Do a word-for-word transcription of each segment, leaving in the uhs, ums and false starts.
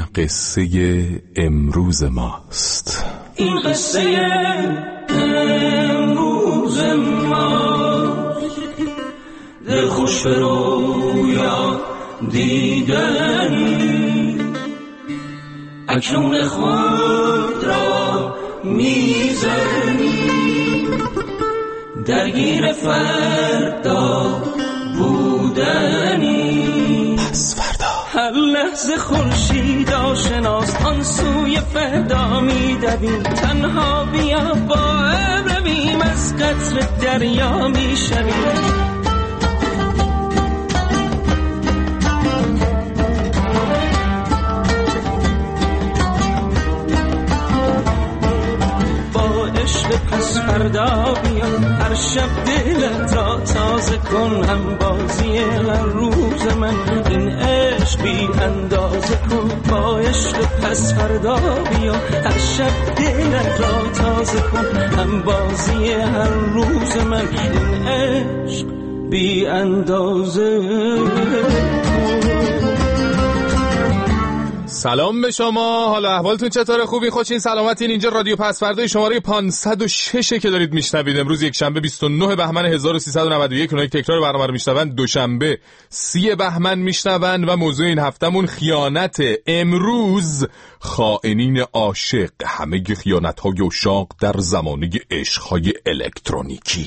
قصه امروز ماست. این قصه امروز ماست، دل خوش به رویا دیدنی، اکنون خود را میزنی، درگیر فردا بودنی. پس فردا هر لحظه خورشید آشناست، آن سوی فردا میدویم، تنها بیا با ابر رویم، از قطر دریا میشویم. پس فردا بیا هر شب دلت را تازه کن، هم بازی هر روز من این عشق بی اندازه کن. با عشق پس فردا بیا هر شب دلت را تازه کن، هم بازی هر روز من این عشق بی اندازه کن. سلام به شما، حالا احوالتون چطوره؟ خوبی؟ خوشین؟ سلامتین؟ اینجا رادیو پسفردای شماره پانصد و شش که دارید میشنوید. امروز یک شنبه بیست و نه بهمن هزار و سیصد و نود و یک. اونایی که تکرار برنامه رو میشنون دوشنبه سی بهمن میشنون و موضوع این هفتمون خیانت. امروز خائنین عاشق، همه خیانت‌های عشاق در زمانه عشق‌های الکترونیکی.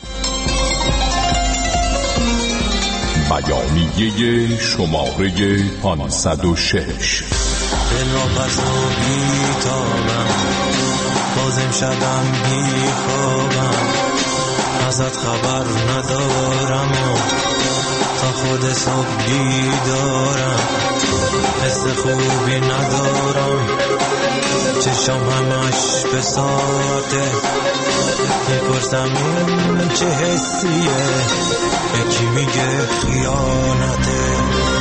بیانیه شماره پانصد و شش. دل را پس و بیتابم، بازم شبم بیخوابم، ازت خبر ندارم و تا خود صبح بیدارم، حس خوبی ندارم، چشم همش به ساعته، میپرسم این چه حسیه، یکی میگه خیانته.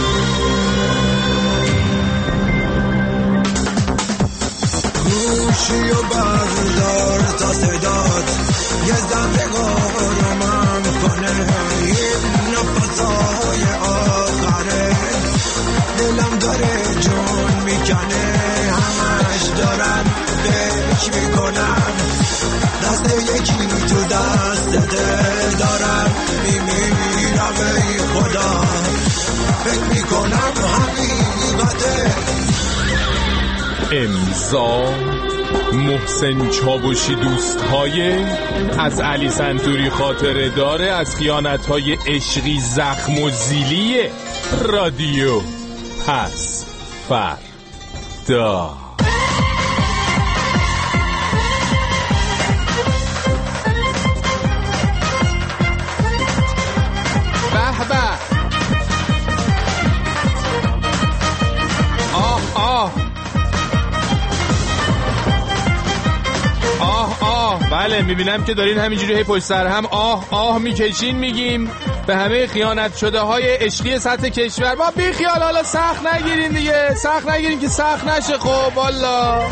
گوشی و بردار تا صداد یه زندگار رو من کنه، این نفسای آخره دلم داره جون میکنه، همش دارم فکر میکنم دست یکی تو دستته دارم میمیرم ای خدا، فکر میکنم همین بده. امضا محسن چاوشی دوستهای از علی سنتوری خاطره داره از خیانت‌های عشقی زخم و زیلی رادیو پس فردا. به به آه آه آه آه بله میبینم که دارین همینجوری هی پشت سر هم آه آه میکشین. میگیم به همه خیانت شده های عشقی سطح کشور با بی خیال، حالا سخت نگیرین دیگه، سخت نگیرین که سخت نشه. خب والا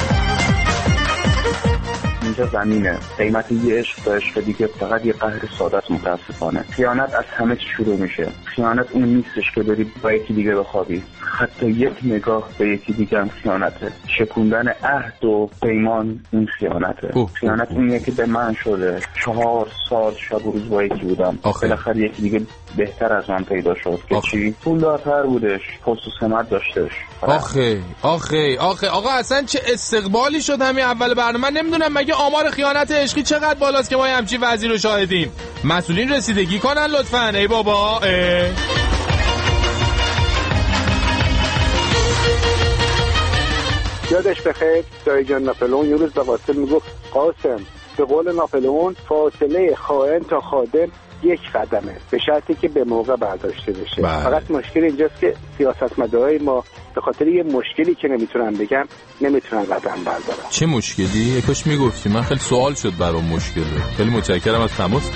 اینجا زمینه، قیمت یه عشق تا عشق دیگه فقط یه قهر ساده است. متاسفانه خیانت از همه چی شروع میشه. خیانت اون نیستش که بری با یکی دیگه بخوابی، حتی یک نگاه به یکی دیگه هم خیانته. شکوندن عهد و پیمان این خیانته. اوه. خیانت اونیه که به من شده چهار سال شب و روز با یکی بودم، بالاخره یکی دیگه بهتر از من پیدا شد که آخه. چی؟ پولدارتر بودش، پست و سمت داشتش. آخه آخه آخه آقا اصلا چه استقبالی شد همین اول برنامه. من نمیدونم مگه آمار خیانت عشقی چقدر بالاست که ما همچین وضعی رو شاهدیم؟ مسئولین رسیدگی کنن لطفاً. ای بابا اه. یادش بخیر دایی جان ناپلئون یه روز به قاسم میگفت قاسم به قول ناپلئون فاصله خائن تا خادم یک قدمه، به شرطی که به موقع برداشته بشه. بله. فقط مشکل اینجاست که سیاستمدارای ما به خاطر یه مشکلی که نمیتونن بگن نمیتونن قدم بردارن. چه مشکلی؟ یکاش میگفتی، من خیلی سوال شد برام مشکله. خیلی متشکرم از تماس.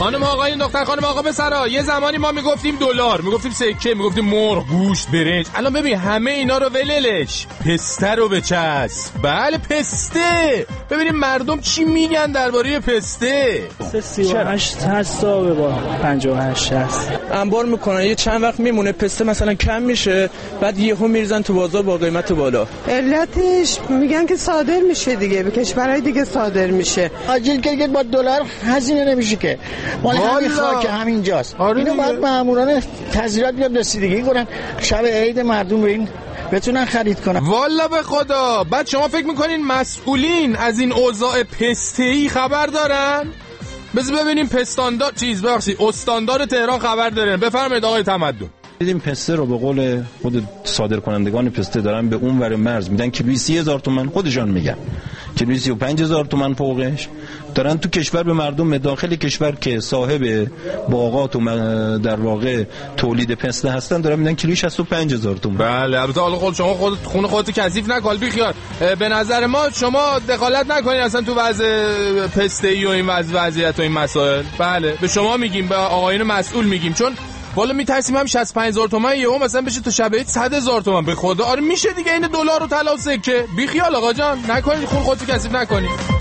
خانم آقایون، دختر خانم آقا پسرا، یه زمانی ما میگفتیم دلار، میگفتیم سکه، میگفتیم مرغ، گوشت، برنج. الان ببین همه اینا رو وللش، پسته رو بچسب. بله پسته. ببینیم مردم چی میگن درباره پسته. سی و هشت هست تا به با پنجاه و هشت هست. انبار میکنن یه چند وقت میمونه، پسته مثلا کم میشه، بعد یهو میریزن تو بازار با قیمت بالا. علتش میگن که صادر میشه دیگه، به کشورهای دیگه صادر میشه. آجیل که با دلار هزینه نمیشه که، مال همین خاک همینجاست. آره اینو باید ماموران تزریقات بیاد رسیدگی کنن، شب عید مردم رو این بتونن خرید کنن. والا به خدا. بعد شما فکر میکنین مسئولین از این اوضاع پسته‌ای خبر دارن؟ بذار ببینیم پستاندار چیز بخشی استاندار تهران خبر دارن. بفرمایید آقای تمدن. دیدیم پسته رو به قول خود صادر کنندگان پسته دارن به اون ور مرز میدن کیلویی سی هزار تومان، خودشان میگن کیلویی سی و پنج هزار تومان فوقش دارن تو کشور به مردم داخل کشور که صاحب باغات و در واقع تولید پسته هستن دارن میدن کیلویی شصت و پنج هزار تومان. بله البته حالا خود شما خود خون خودت کثیف نکن بی خیال. به نظر ما شما دخالت نکنین اصلا تو وضع پسته ای و این وضع وضعیت و این مسائل. بله به شما میگیم، به آقایون مسئول میگیم، چون والا میترسیم هم شصت و پنج هزار تومان یهو مثلا بشه تو شب عید صد هزار تومان. به خدا آره میشه دیگه، این دلار و طلا و سکه. بی خیال آقا جان، نکنید خون خودت کثیف نکنید.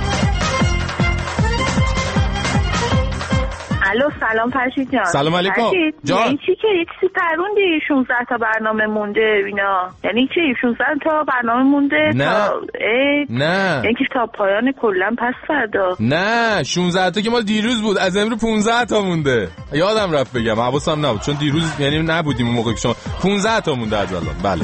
الو سلام فرشید جان. سلام علیکم جان. یعنی چی که چیزی پروندی شانزده تا برنامه مونده اینا؟ یعنی چی شانزده تا برنامه مونده؟ نه تا نه یعنی تا پایان کلا پس فردا؟ نه شانزده تا که مال دیروز بود، از امروز پانزده تا مونده. یادم رفت بگم، حواسم نبود چون دیروز یعنی نبودیم اون موقع که شما پانزده تا مونده از الان. بله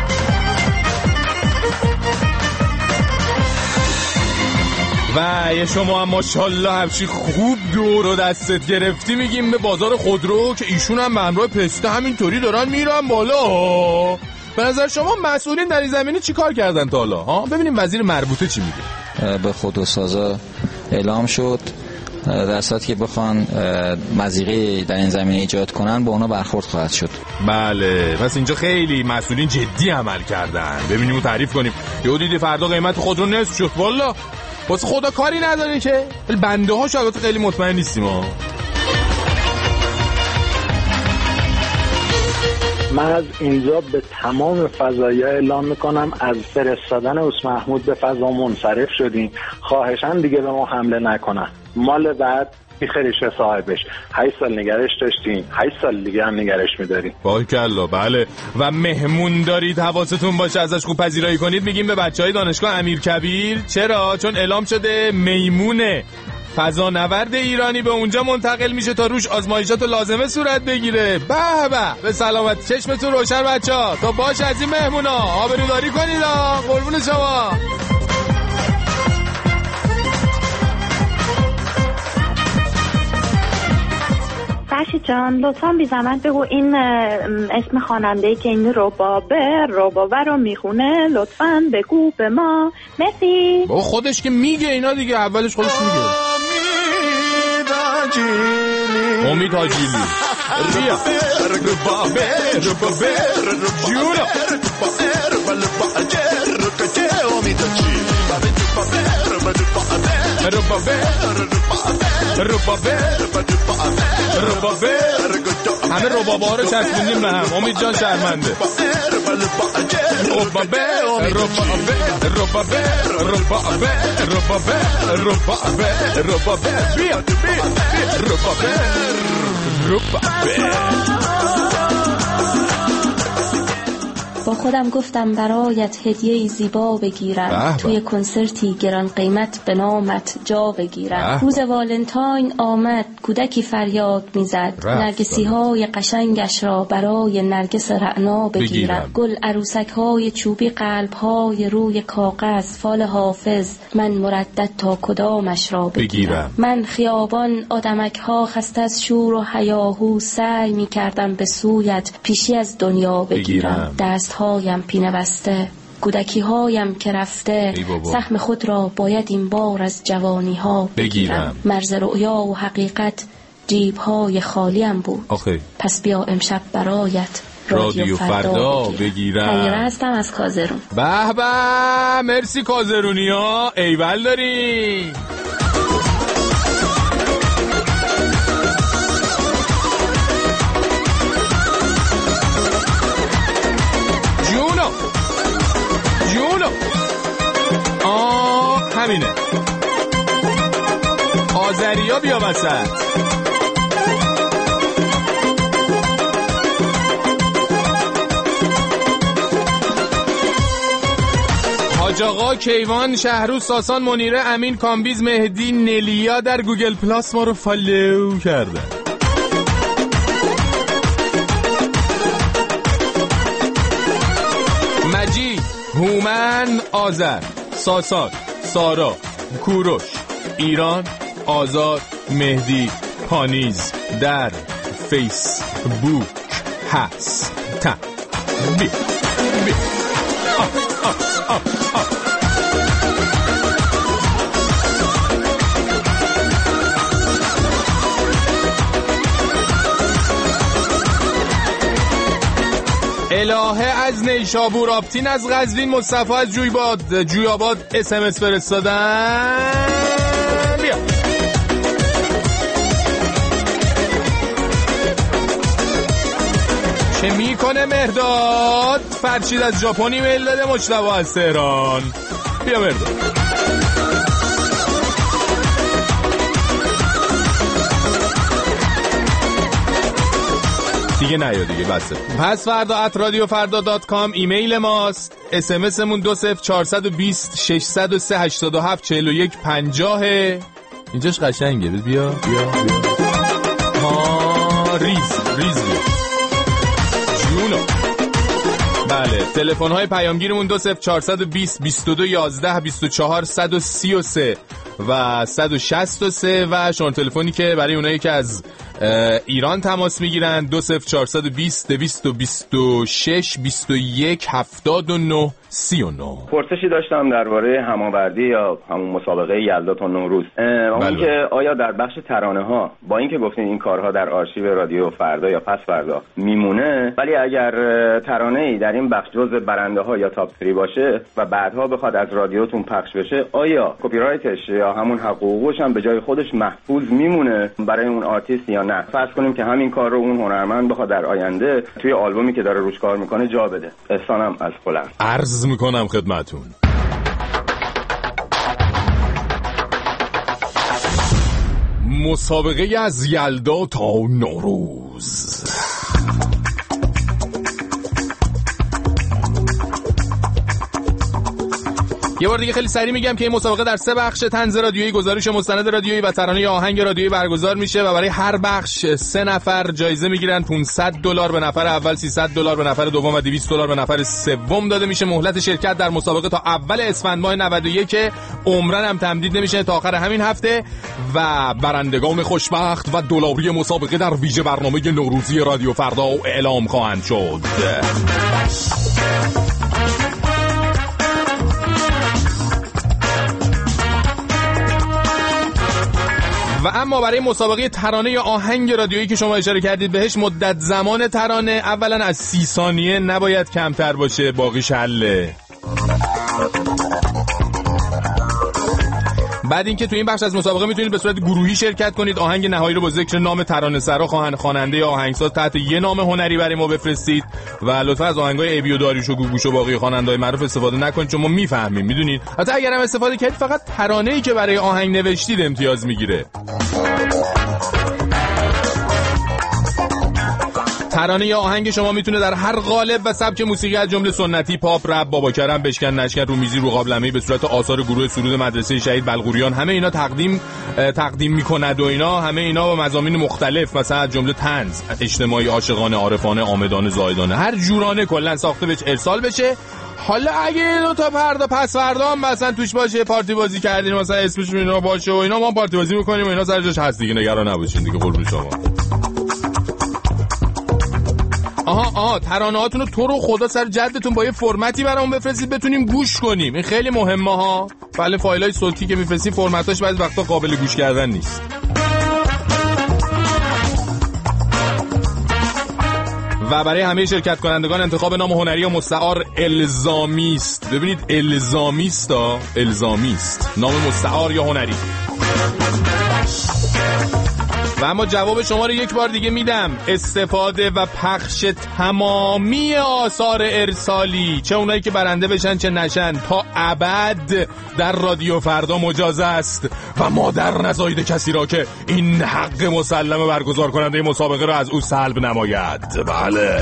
و یه شما هم ماشاءالله همچی خوب دور و دستت گرفتی میگیم به بازار خودرو که ایشون هم به همراه پسته همینطوری دارن میرن بالا. به نظر شما مسئولین در این زمینه چی کار کردن تا حالا؟ ها ببینیم وزیر مربوطه چی میگه. به خودروسازا اعلام شد در صورتی که بخوان مضیقه در این زمینه ایجاد کنن با اونا برخورد خواهد شد. بله پس اینجا خیلی مسئولین جدی عمل کردن. ببینیم و تعریف کنیم. یهو دیدی فردا قیمت خودرو نصف شد. والا واسه خدا کاری نداره که، ولی بنده ها شاید خیلی مطمئن نیستیم ها. من از اینجا به تمام فضایی اعلام میکنم از فرستادن عث محمود به فضا منصرف شدیم. خواهشاً دیگه به ما حمله نکنن. مال بعد بیخریشه صاحبش. هشت سال نگرش داشتیم، هشت سال دیگه هم نگرش میداریم. باریکلا. بله و مهمون دارید حواستون باشه ازش خوب پذیرایی کنید. میگیم به بچهای دانشگاه امیرکبیر. چرا؟ چون اعلام شده میمونه فضانورد ایرانی به اونجا منتقل میشه تا روش آزمایشات لازمه صورت بگیره. به به به سلامت چشمتون روشن بچه‌ها. تا باشه از این مهمونا آبروداری کنید. قربون شما. فرشید جان لطفاً بی زحمت بگو این اسم خواننده‌ای که این ربابه ربابه رو میخونه لطفاً بگو به ما. مرسی. بابا خودش که میگه اینا دیگه، اولش خودش میگه. امید حاجیلی بیا ربابه ربابه جونا ربابه ربابه ربابه همه ربابه ها رو چسبوندیم به هم. امید جان شرمنده. ربابه ربابه ربابه ربابه ربابه ربابه ربابه بیا بیا ربابه ربابه. با خودم گفتم برایت هدیه زیبا بگیرم، توی کنسرتی گران قیمت به نامت جا بگیرم. روز والنتاین آمد، کودکی فریاد میزد، نرگسی های قشنگش را برای نرگس رعنا بگیرم. بگیرم. گل عروسک های چوبی قلب های روی کاغذ فال حافظ، من مردد تا کدامش را بگیرم. بگیرم. من خیابان آدمک ها خسته از شور و هیاهو سعی می کردم به سویت پیشی از دنیا بگیرم. بگیرم. دست هایم پینه بسته، کودکی هایم که رفته، سهم خود را باید این بار از جوانی ها بگیرم. بگیرم. مرز رؤیا و حقیقت جیب های خالیم بود. آخی. پس بیا امشب برایت رادیو فردا بگیرم. خیره هستم از کازرون. به به مرسی کازرونی ها، ایول داری. دریا بیا وسط. حاج آقا، کیوان، شهروز، ساسان، منیره، امین، کامبیز، مهدی، نلیا در گوگل پلاس ما رو فالو کردن. مجید، هومن، آذر، ساسان، سارا، کوروش، ایران، آزاد، مهدی، پانیز در فیسبوک هستن. بی بی آه آه آه آه. الهه از نیشابور، آبتین از قزوین، مصطفی از جویباد جویاباد اس ام اس فرستادن. بیا چه میکنه مهرداد؟ فرشید از ژاپن ایمیل داده، مجتبی از تهران. بیا مهرداد. دیگه نیا دیگه بسه. پس فردا ات رادیو فردا دات کام ایمیل ماست. اس ام اس مون دو صفر چهارصد و بیست ششصد و سه هشتاد و هفت چهل و یک پنجاه. اینجاش قشنگه. بیا بیا بیا. ها ریز ریز بیا. جونو. بله تلفن های پیامگیرمون دو صفر چهارصد و بیست بیست و دو یازده بیست و چهار صد و سی و سه و صد و شصت و سه و شماره تلفنی که برای اونایی که از ایران تماس میگیرن دو صفر چهارصد و بیست دویست و بیست و شش بیست و یک هفتاد و نه سی و نه. پرسشی داشتم درباره هماوردی یا همون مسابقه یلدا تا نوروز. اون که آیا در بخش ترانه ها با اینکه گفتین این کارها در آرشیو رادیو فردا یا پس فردا میمونه، ولی اگر ترانه‌ای در این بخش جزء برنده ها یا تاپ سه باشه و بعدها بخواد از رادیوتون پخش بشه، آیا کپی رایتش یا همون حقوقش هم به جای خودش محفوظ میمونه برای اون آرتیست یا نه؟ فرض کنیم که همین کار رو اون هنرمند بخواد در آینده توی آلبومی که داره روش کار میکنه جا بده. احسانم از فلان. عرض میکنم خدمتون مسابقه از یلدا تا نوروز. یه بار دیگه خیلی سریع میگم که این مسابقه در سه بخش طنز رادیویی، گزارش مستند رادیویی و ترانه آهنگ رادیویی برگزار میشه و برای هر بخش سه نفر جایزه میگیرن. پانصد دلار به نفر اول، سیصد دلار به نفر دوم و دویست دلار به نفر سوم داده میشه. مهلت شرکت در مسابقه تا اول اسفند ماه نود و یک عمرن هم تمدید نمیشه تا آخر همین هفته و برندگان خوشبخت و دلاری مسابقه در ویژه برنامه نوروزی رادیو فردا اعلام خواهند شد. و اما برای مسابقه ترانه یا آهنگ رادیویی که شما اشاره کردید بهش، مدت زمان ترانه اولا از سی ثانیه نباید کمتر باشه، باقیش حله. بعد اینکه تو این بخش از مسابقه میتونید به صورت گروهی شرکت کنید. آهنگ نهایی رو با ذکر نام ترانه‌سرا، خواننده یا آهنگساز تحت یه نام هنری برای ما بفرستید و لطفا از آهنگای ابی و داریوش و گوگوش و باقی خواننده‌های معروف استفاده نکنید چون ما میفهمیم. میدونید حتی اگر هم استفاده کردید فقط ترانه‌ای که برای آهنگ نوشتید امتیاز میگیره. ترانه یا آهنگ شما میتونه در هر قالب و سبک موسیقی از جمله سنتی، پاپ، رپ، بابا کرم، بشکن نشکن، رومیزی، رو قابلمه‌ای به صورت آثار گروه سرود مدرسه شهید بلغوریان، همه اینا تقدیم تقدیم میکند و اینا همه اینا با مضامین مختلف، مثلا از جمله طنز، اجتماعی، عاشقانه، عارفانه، عامدانه، زاهدانه، هر جورانه کلا ساخته بهش ارسال بشه. حالا اگه دو تا فردا پس فردا هم مثلا توش باشه پارتی بازی کردین مثلا اسمش اینا باشه و اینا، ما پارتی بازی می‌کنیم و اینا سر جاش هست دیگه، نگران نباشین دیگه قربون شما. آها آها ترانه‌هاتون رو تو رو خدا سر جدتون با یه فرمتی برامون بفرستید بتونیم گوش کنیم. این خیلی مهمه ها. بله فایلای صوتی که میفرستید فرمتاش بعضی وقتا قابل گوش کردن نیست. و برای همه شرکت کنندگان انتخاب نام هنری و مستعار الزامی است. ببینید الزامی است ها، الزامی است. نام مستعار یا هنری. و اما جواب شما رو یک بار دیگه میدم. استفاده و پخش تمامی آثار ارسالی، چه اونایی که برنده بشن چه نشن، تا ابد در رادیو فردا مجاز است و مادر نزاید کسی را که این حق مسلم برگزار کننده مسابقه را از او سلب نماید. بله.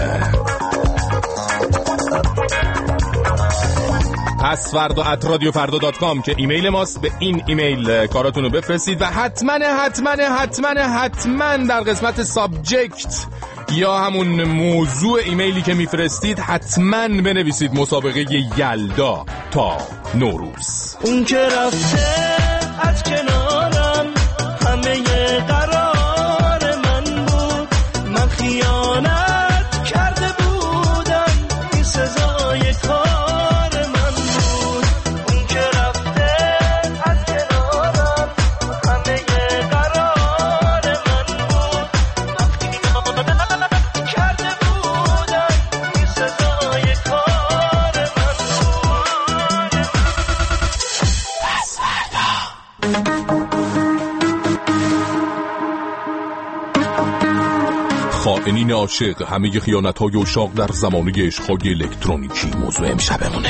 پس فردا ات رادیو فردا دات کام که ایمیل ماست، به این ایمیل کاراتون رو بفرستید و حتما حتما حتما حتما در قسمت سابجکت یا همون موضوع ایمیلی که میفرستید حتما بنویسید مسابقه یلدا تا نوروز. اون که رفته از کنارم همه قرار من بود، من خیانت کرده بودم، این سزای کار خائنین عاشق، همه خیانت‌های اشاق در زمانه عشق‌های الکترونیکی موضوع امشبمونه.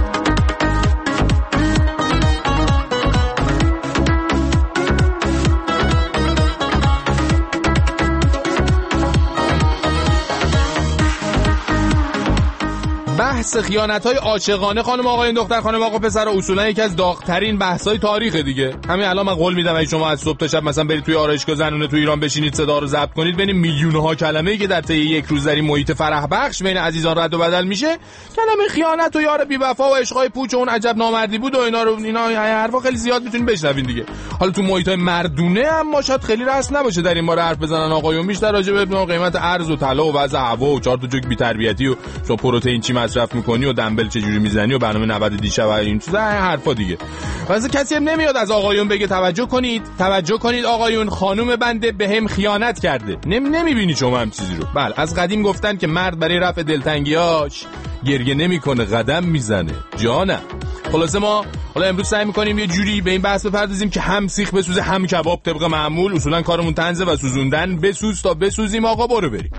بحث خیانت‌های عاشقانه خانم آقایون، دختر خانم آقا پسر، اصولا یکی از داغ‌ترین بحث‌های تاریخ دیگه. همین الان من قول میدم اگه شما از صبح تا شب مثلا برید توی آرایشگاه زنونه تو ایران بشینید صدا رو ضبط کنید، ببینید میلیون‌ها کلمه‌ای که در طی یک روز در این محیط فرح بخش بین عزیزان رد و بدل میشه، کلمه خیانت و یار بی‌وفا و عشقای پوچ و اون عجب نامردی بود و اینا رو اینا حرفا خیلی زیاد میتونید بشنوین دیگه. حالا تو محیط‌های مردونه اما شاید خیلی رسم نباشه در این باره حرف بزنن آقایون، بیشتر راجع به قیمت ارز و طلا و وضع هوا و چهار تا جوک بی‌تربیتی و تو پروتئین چی مصرف می‌کنی و دنبل چه جوری میزنی و برنامه نود دیشب و این چیزا حرفا دیگه. واسه کسی هم نمیاد از آقایون بگه توجه کنید توجه کنید آقایون خانم بنده بهم خیانت کرده. نمی نمیبینی شما هم چیزی رو. بله از قدیم گفتن که مرد برای رفع دلتنگیاش گریه نمیکنه قدم میزنه. جانم. خلاصه ما حالا امروز سعی میکنیم یه جوری به این بحث بپردازیم که هم سیخ بسوزه هم کباب، طبق معمول اصولا کارمون طنزه و سوزوندن. بسوز تا بسوزیم آقا، برو بریم.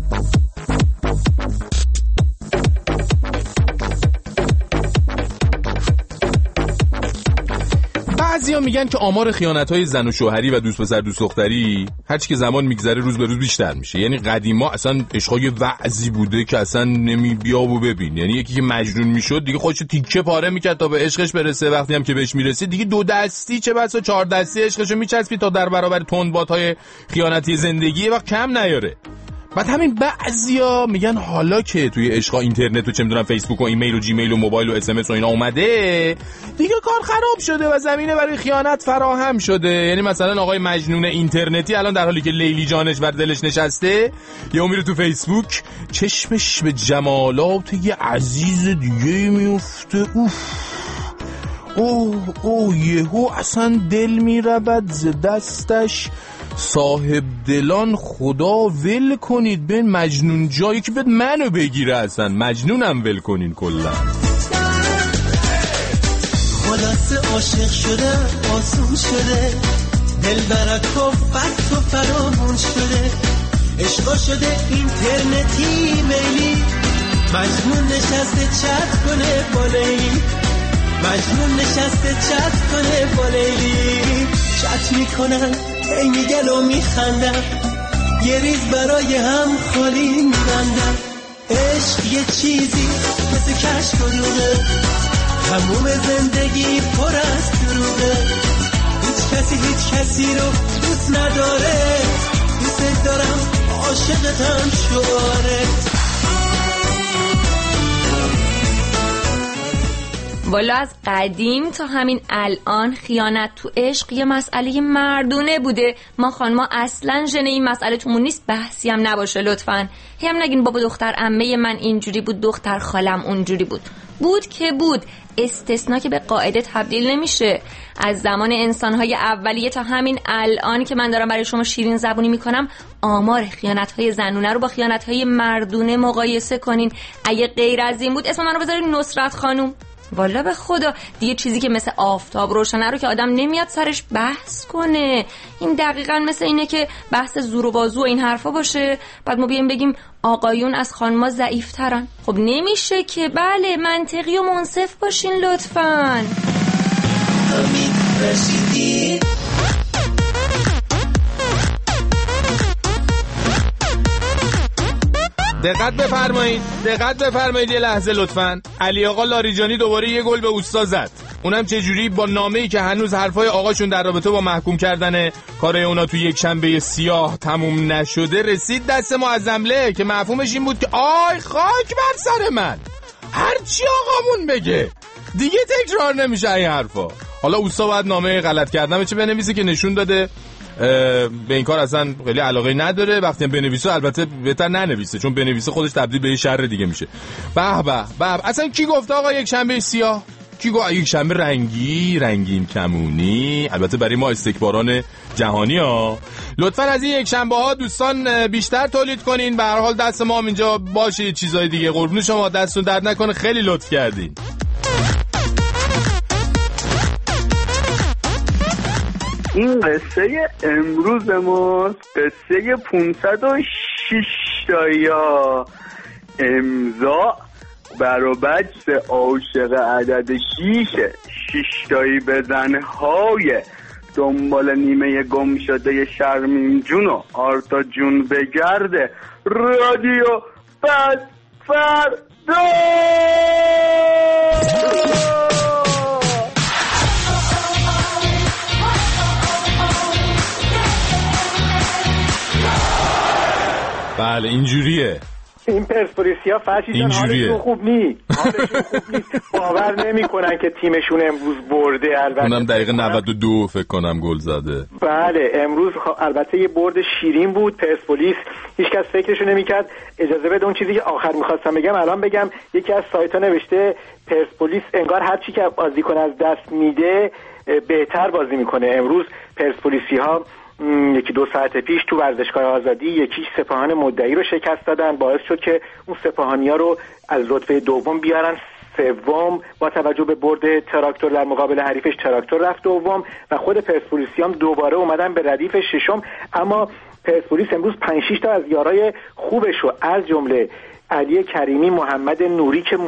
بعضیا میگن که آمار خیانت‌های زن و شوهری و دوست پسر دوست دختری هرچی که زمان میگذره روز به روز بیشتر میشه. یعنی قدیما اصلا عشقای وعظی بوده که اصلا نمی بیا و ببین، یعنی یکی که مجنون میشد دیگه خودشو تیکه پاره میکرد تا به عشقش برسه، وقتی هم که بهش میرسید دیگه دو دستی چه بسا چهار دستی عشقشو میچسبید تا در برابر تندبادهای خیانتی زندگی وقت کم نیاره. بعد همین بعضیا میگن حالا که توی عشقا اینترنت و چه میدونم فیسبوک و ایمیل و جیمیل و موبایل و اس ام اس و اینا اومده دیگه کار خراب شده و زمینه برای خیانت فراهم شده. یعنی مثلا آقای مجنون اینترنتی الان در حالی که لیلی جانش بر دلش نشسته یا میره تو فیسبوک چشمش به جمالات یه عزیز دیگه میفته، اوف اوه اوه یهو اصلا دل میرود ز دستش. صاحب دلان خدا ول کنید، به مجنون جایی که بد منو بگیره، اصلا مجنونم ول کنین کلا. خلاصه عاشق شده آسون شده، دل برک و فت و فرامون شده، عشقا شده اینترنتی میلی، مجنون نشسته چت کنه با لیلی، مجنون نشسته چت کنه با لیلی، چت میکنن ای میگن و میخندم، یه ریز برای هم خالی میبندم. عشق یه چیزی مثل کشف و دوغه، تموم زندگی پر از دروغه، هیچ کسی هیچ کسی رو دوست نداره، دوست دارم عاشقتم شعاره. والا از قدیم تا همین الان خیانت تو عشق یه مسئله مردونه بوده. ما خانما اصلا ژن این مسئله تومون نیست، بحثی هم نباشه لطفاً. هم نگین بابا دختر عمه من اینجوری بود، دختر خالم اونجوری بود. بود که بود، استثنا که به قاعده تبدیل نمیشه. از زمان انسان‌های اولیه تا همین الان که من دارم برای شما شیرین زبونی میکنم، آمار خیانت‌های زنونه رو با خیانت‌های مردونه مقایسه کنین. اگه غیر از این بود اسم من رو بذارین نصرت خانوم. والا به خدا دیگه چیزی که مثل آفتاب روشنه رو که آدم نمیاد سرش بحث کنه. این دقیقاً مثل اینه که بحث زور و بازو و این حرفا باشه، بعد ما بیایم بگیم آقایون از خانما ضعیف‌ترن. خب نمیشه که. بله منطقی و منصف باشین لطفاً. دقت بفرمایید دقت بفرمایید یه لحظه لطفاً. علی آقا لاریجانی دوباره یه گل به اوستا زد. اونم چه جوری؟ با نامه‌ای که هنوز حرفای آقاشون در رابطه با محکوم کردن کارای اونا تو یک شنبه سیاه تموم نشده رسید دست معظمله که مفهومش این بود که آی خاک بر سر من، هر چی آقامون بگه دیگه تکرار نمیشه این حرفا. حالا اوستا باید نامه غلط کردن چه بنویسه که نشون داده به این کار اصلا خیلی علاقه نداره. وقتی بنویسه البته بهتر ننویسه، چون بنویسه خودش تبدیل به یه شر دیگه میشه. به به به اصلا کی گفت آقا یک شنبه سیاه؟ کی گفت یک شنبه رنگی رنگین کمونی؟ البته برای ما استکباران جهانی ها. لطفاً از این یک شنبه ها دوستان بیشتر تولید کنین. به هر حال دست ما هم اینجا باشه چیزای دیگه. قربون شما، دستتون درد نکنه، خیلی لطف کردین. این قصه امروز ما قصه پانصد و شش تایی امضا بر و بجز عاشق عدد شیشه شش تایی بزنهای دنبال نیمه گم شده شرمین جون و آرتا جون بگرده رادیو پس فردا. بله اینجوریه. این پرسپولیسیا فرشی جان حالشون خوب نی حالشون خوب نی باور نمیکنن که تیمشون امروز برده. البته اونم دقیقه نود و دو فکر کنم گل زده. بله امروز البته یه برد شیرین بود. پرسپولیس هیچکس فکرشو نمیکرد. اجازه بده اون چیزی که آخر میخواستم بگم الان بگم. یکی از سایت‌ها نوشته پرسپولیس انگار هر چی که بازیکن از دست میده بهتر بازی میکنه. امروز پرسپولیسی‌ها یکی دو ساعت پیش تو ورزشگاه آزادی یکی سپاهان مدعی رو شکست دادن، باعث شد که اون سپاهانی‌ها رو از رتبه دوم بیارن سوم. با توجه به برد تراکتور در مقابل حریفش تراکتور رفت دوم و خود پرسپولیس هم دوباره اومدن به ردیف ششم. اما پرسپولیس امروز پنج شش تا از یارای خوبش رو از جمله علی کریمی، محمد نوری که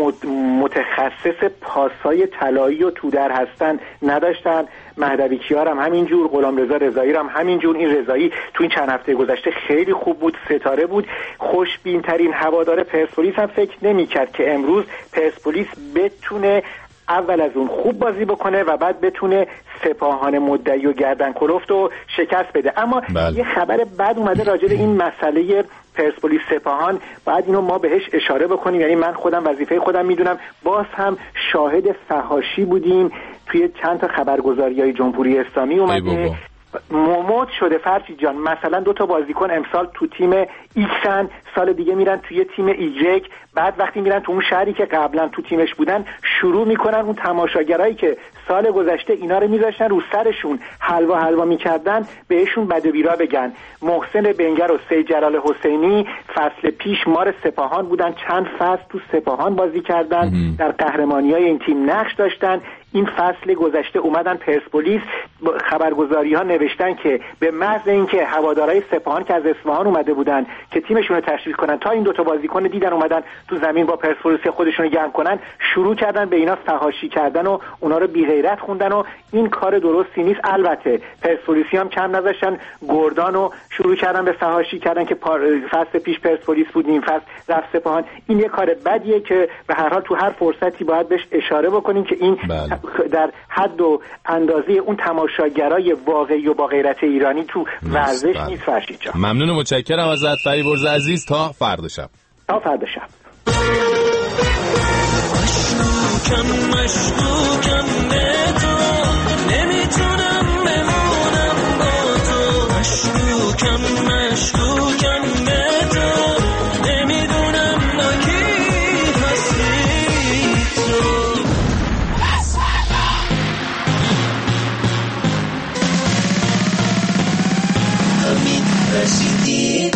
متخصص پاسای طلایی و تودر هستن نداشتن. مهدوی کیار هم همینجور، غلامرضا رضایی هم همینجور. این رضایی تو این چند هفته گذشته خیلی خوب بود، ستاره بود. خوشبین ترین هوادار پرسپولیس هم فکر نمی‌کرد که امروز پرسپولیس بتونه اول از اون خوب بازی بکنه و بعد بتونه سپاهان مدعی و گردن کلفت رو شکست بده. اما بله. یه خبر بد اومده راجع به این مسئله پرسپولیس سپاهان، بعد اینو ما بهش اشاره بکنیم. یعنی من خودم وظیفه خودم میدونم، باز هم شاهد فحاشی بودیم توی چند تا خبرگزاری‌های جمهوری اسلامی اومده موموت شده. فرشید جان مثلا دو تا بازیکن امسال تو تیم ایکسن، سال دیگه میرن توی تیم ایگرگ، بعد وقتی میرن تو اون شهری که قبلا تو تیمش بودن شروع میکنن اون تماشاگرایی که سال گذشته اینا رو میذاشتن رو سرشون حلوا حلوا میکردن بهشون بد و بیرا بگن. محسن بنگر و سید جلال حسینی فصل پیش مار سپاهان بودن، چند فصل تو سپاهان بازی کردن، در قهرمانی‌های این تیم نقش داشتن. این فصل گذشته اومدن پرسپولیس، خبرگزاری ها نوشتن که به محض اینکه هوادارهای سپاهان که از اصفهان اومده بودن که تیمشون رو تشویق کنن تا این دوتا بازیکن دیدن اومدن تو زمین با پرسپولیس خودشون رو گرم کنن، شروع کردن به اینا فحاشی کردن و اونا رو بی غیرت خوندن و این کار درستی نیست. البته پرسپولیسی هم کم نذاشتن گردان رو شروع کردن به فحاشی کردن که فصل پیش پرسپولیس بود نیم فصل رفت سپاهان. این یه کار بدیه که به هر حال تو هر فرصتی باید بهش اشاره بکنیم که این بله. در حد و اندازه اون تماشاگرای واقعی و با غیرت ایرانی تو ورزش نیست. فرشید جان ممنون و متشکرم ازت فریبرز عزیز. تا فردا شب. تا فردا شب. مشکوکم مشکوکم به تو، نمیتونم بمونم با تو. مشکوکم مشکوکم به تو، نمیدونم با کی هستی تو. رسیدی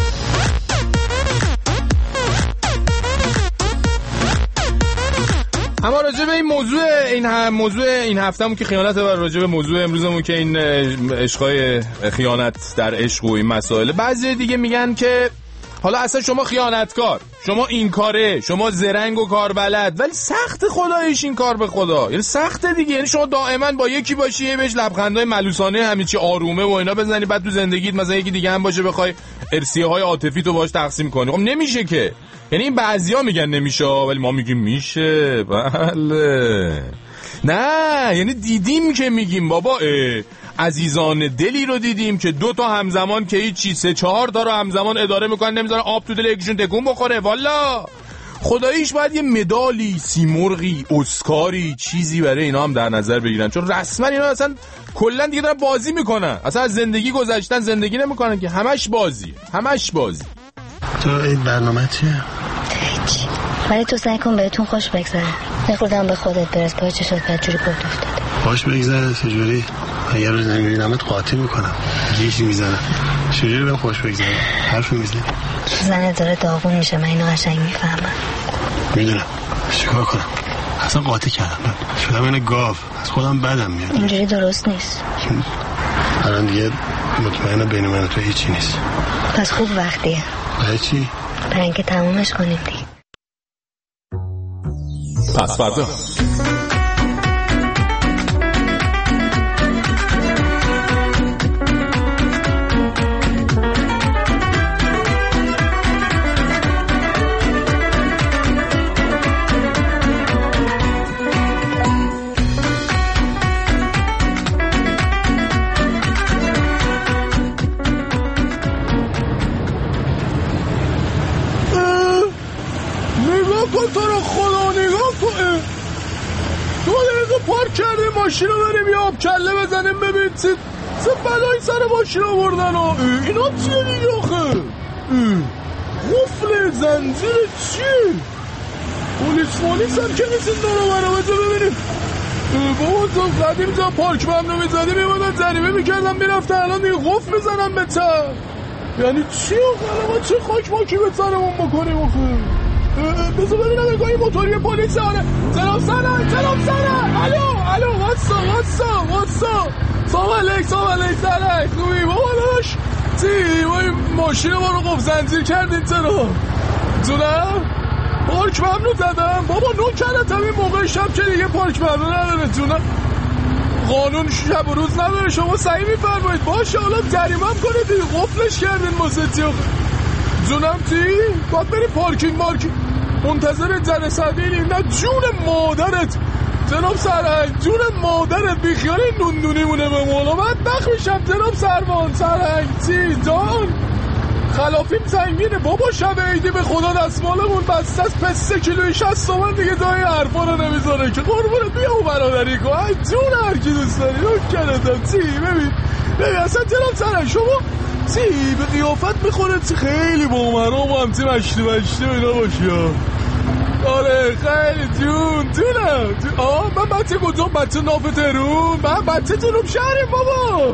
اما راجع به این موضوع این هم موضوع این هفتهمون که خیانت و راجع به موضوع امروزمون که این عشقای خیانت در عشق و این مسائل. بعضی دیگه میگن که حالا اصلا شما خیانتکار، شما این کاره، شما زرنگ و کار بلد، ولی سخت خداییش این کار به خدا، یعنی سخته دیگه. یعنی شما دائما با یکی باشی بهش لبخندای ملوسانه همین چی آرومه و اینا بزنی، بعد تو زندگیت مثلا یکی دیگه هم باشه بخوای ارسیه های عاطفی تو باهاش تقسیم کنی. خب نمیشه که. یعنی این بعضیا میگن نمیشه ولی ما میگیم میشه. بله نه، یعنی دیدیم که میگیم بابا عزیزان دلی رو دیدیم که دو تا همزمان که هیچ چیز سه چهار تا رو همزمان اداره میکنن، نمیذارن آب تو دل یکیشون تکون بخوره. والا خداییش باید یه مدالی، سیمرغی، اسکاری، چیزی برای اینا هم در نظر بگیرن، چون رسما اینا اصلا کلا دیگه دارن بازی میکنن، اصلا از زندگی گذشتن زندگی نمیکنن که، همش بازی، همش بازی. تو این برنامه چیه؟ هیچ، ولی تو سعی کن بهتون خوش بگذره، نخوردم به خودت برس، پای چشات بدجوری پرد افتاده. خوش بگذره چجوری؟ اگر روز نمیبینمت قاطی میکنم، گیش میزنم. چجوری بهم خوش بگذره؟ حرف میزنی؟ زنت داره داغون میشه، من اینو قشنگ میفهمم. میدونم، چیکار کنم؟ اصلا قاطی کردم، شدم این گاو، از خودم بدم میاد. اینجوری درست نیست. الان دیگه مطمئنم بین من و تو هیچی نیست. پس خوب وقتیه. برای چی؟ برای اینکه تمومش کنیم دیگه. پس فردا ماشین رو بریم یه آب کله بزنیم ببین چه چه بلایی سر ماشین آوردن. اینا چیه دیگه آخه؟ قفل زنجیر چیه؟ پولیس مالیس هم که نیستین دارو برو بزا ببینیم. بابا تو قدیم جا پارک ممنوع میزدیم میمادن جریمه میکردم میرفتن، الان دیگه قفل بزنم به تر. یعنی چی آخه؟ ما چه خاک ماکی به سرمون بکنیم آخه؟ بذار ببینم نگاهی موتوری پلیس آره. سلام سلام سلام سلام الو الو واسا واسا واسا سلام علیک سلام علیک سلام خوبی بابا داش چی وای ماشین ما رو قفل زنجیر کردین چرا جونم؟ پارک ممنوع زدم بابا، نو کردم این موقع شب که دیگه پارک ممنوع نداره جونم. قانون شب و روز نداره، شما صحیح میفرمایید. باشه حالا جریمه هم کنید دیگه، قفلش کردین موسیقی جونم. چی؟ باید بریم پارکینگ مارکینگ منتظر جلسادی. نه جون مادرت جناب سرهنگ، جون مادرت بیخیال این نوندونی مونه به مولا. من دخ میشم جناب سربان سرهنگ. چی جان خلافیم سنگینه بابا، شب عیدی به خدا دستمالمون بسته از پسته کیلوی شصت تومن دیگه دای حرفا رو نمیذاره که قربونت بیا و برادری کن. ای جون هر کی دوست داری رو کردم. چی ببین ببین اصلا جناب سرهنگ شما چی به قیافت میخوره چی خیلی با مرام و همچی مشتی مشتی اینا باشی. آره خیلی جون جونم جون. آه من بچه کجا؟ بچه ناف تهرون. من بچه جنوب شهریم بابا.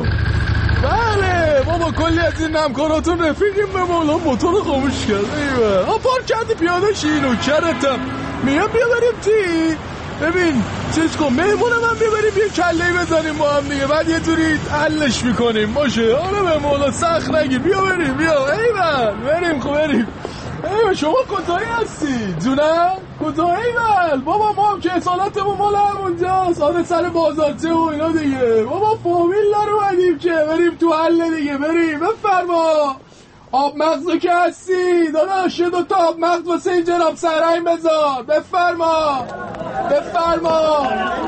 بله بابا کلی از این همکاراتون رفیقیم به مولا. موتور خاموش کرد ایوه. آه پارک کردی پیاده شینو کرتم میگم بیا بریم چی ببین چیز کن مهمون من ببریم یه کلهی بزنیم با هم دیگه، بعد یه جوری حلش میکنیم باشه. آره به مولا سخت نگیر، بیا بریم بیا ایول بریم خب بریم. ایول شما کجایی هستی جونم؟ کجا ایول بابا ما هم که اصالتمون مال همونجاست، آره سر بازارچه و اینا دیگه. بابا فامیل دارو بدیم که بریم تو حل دیگه. بریم بفرما. آب مغزو که هستی داداش یه دوتا آب مغز واسه این جناب سرهنگ بذار. بفرما بفرما.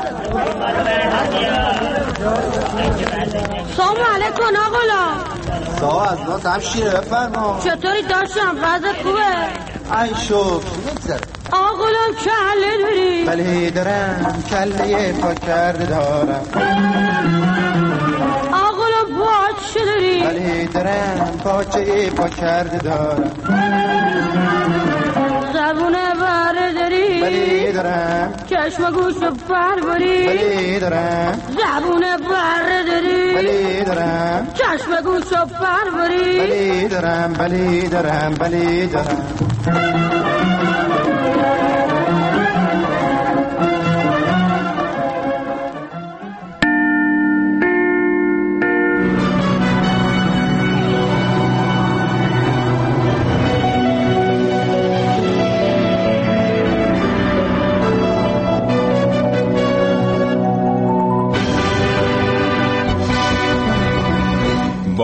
سلام علیکم آقا. سلام از ناز هم شیره. بفرما. چطوری داشتم وضعت خوبه؟ ای شو نگذره آقلم کله داری؟ بله دارم کله پا کرده دارم. آقلم پاچه داری؟ بله دارم پاچه پا کرده دارم. زبونه بره داری؟ بله دارم. چشم گوش پر بری؟ بله دارم. زبونه بره داری؟ بله دارم. چشم گوش پر بری؟ بله دارم بله دارم بله دارم.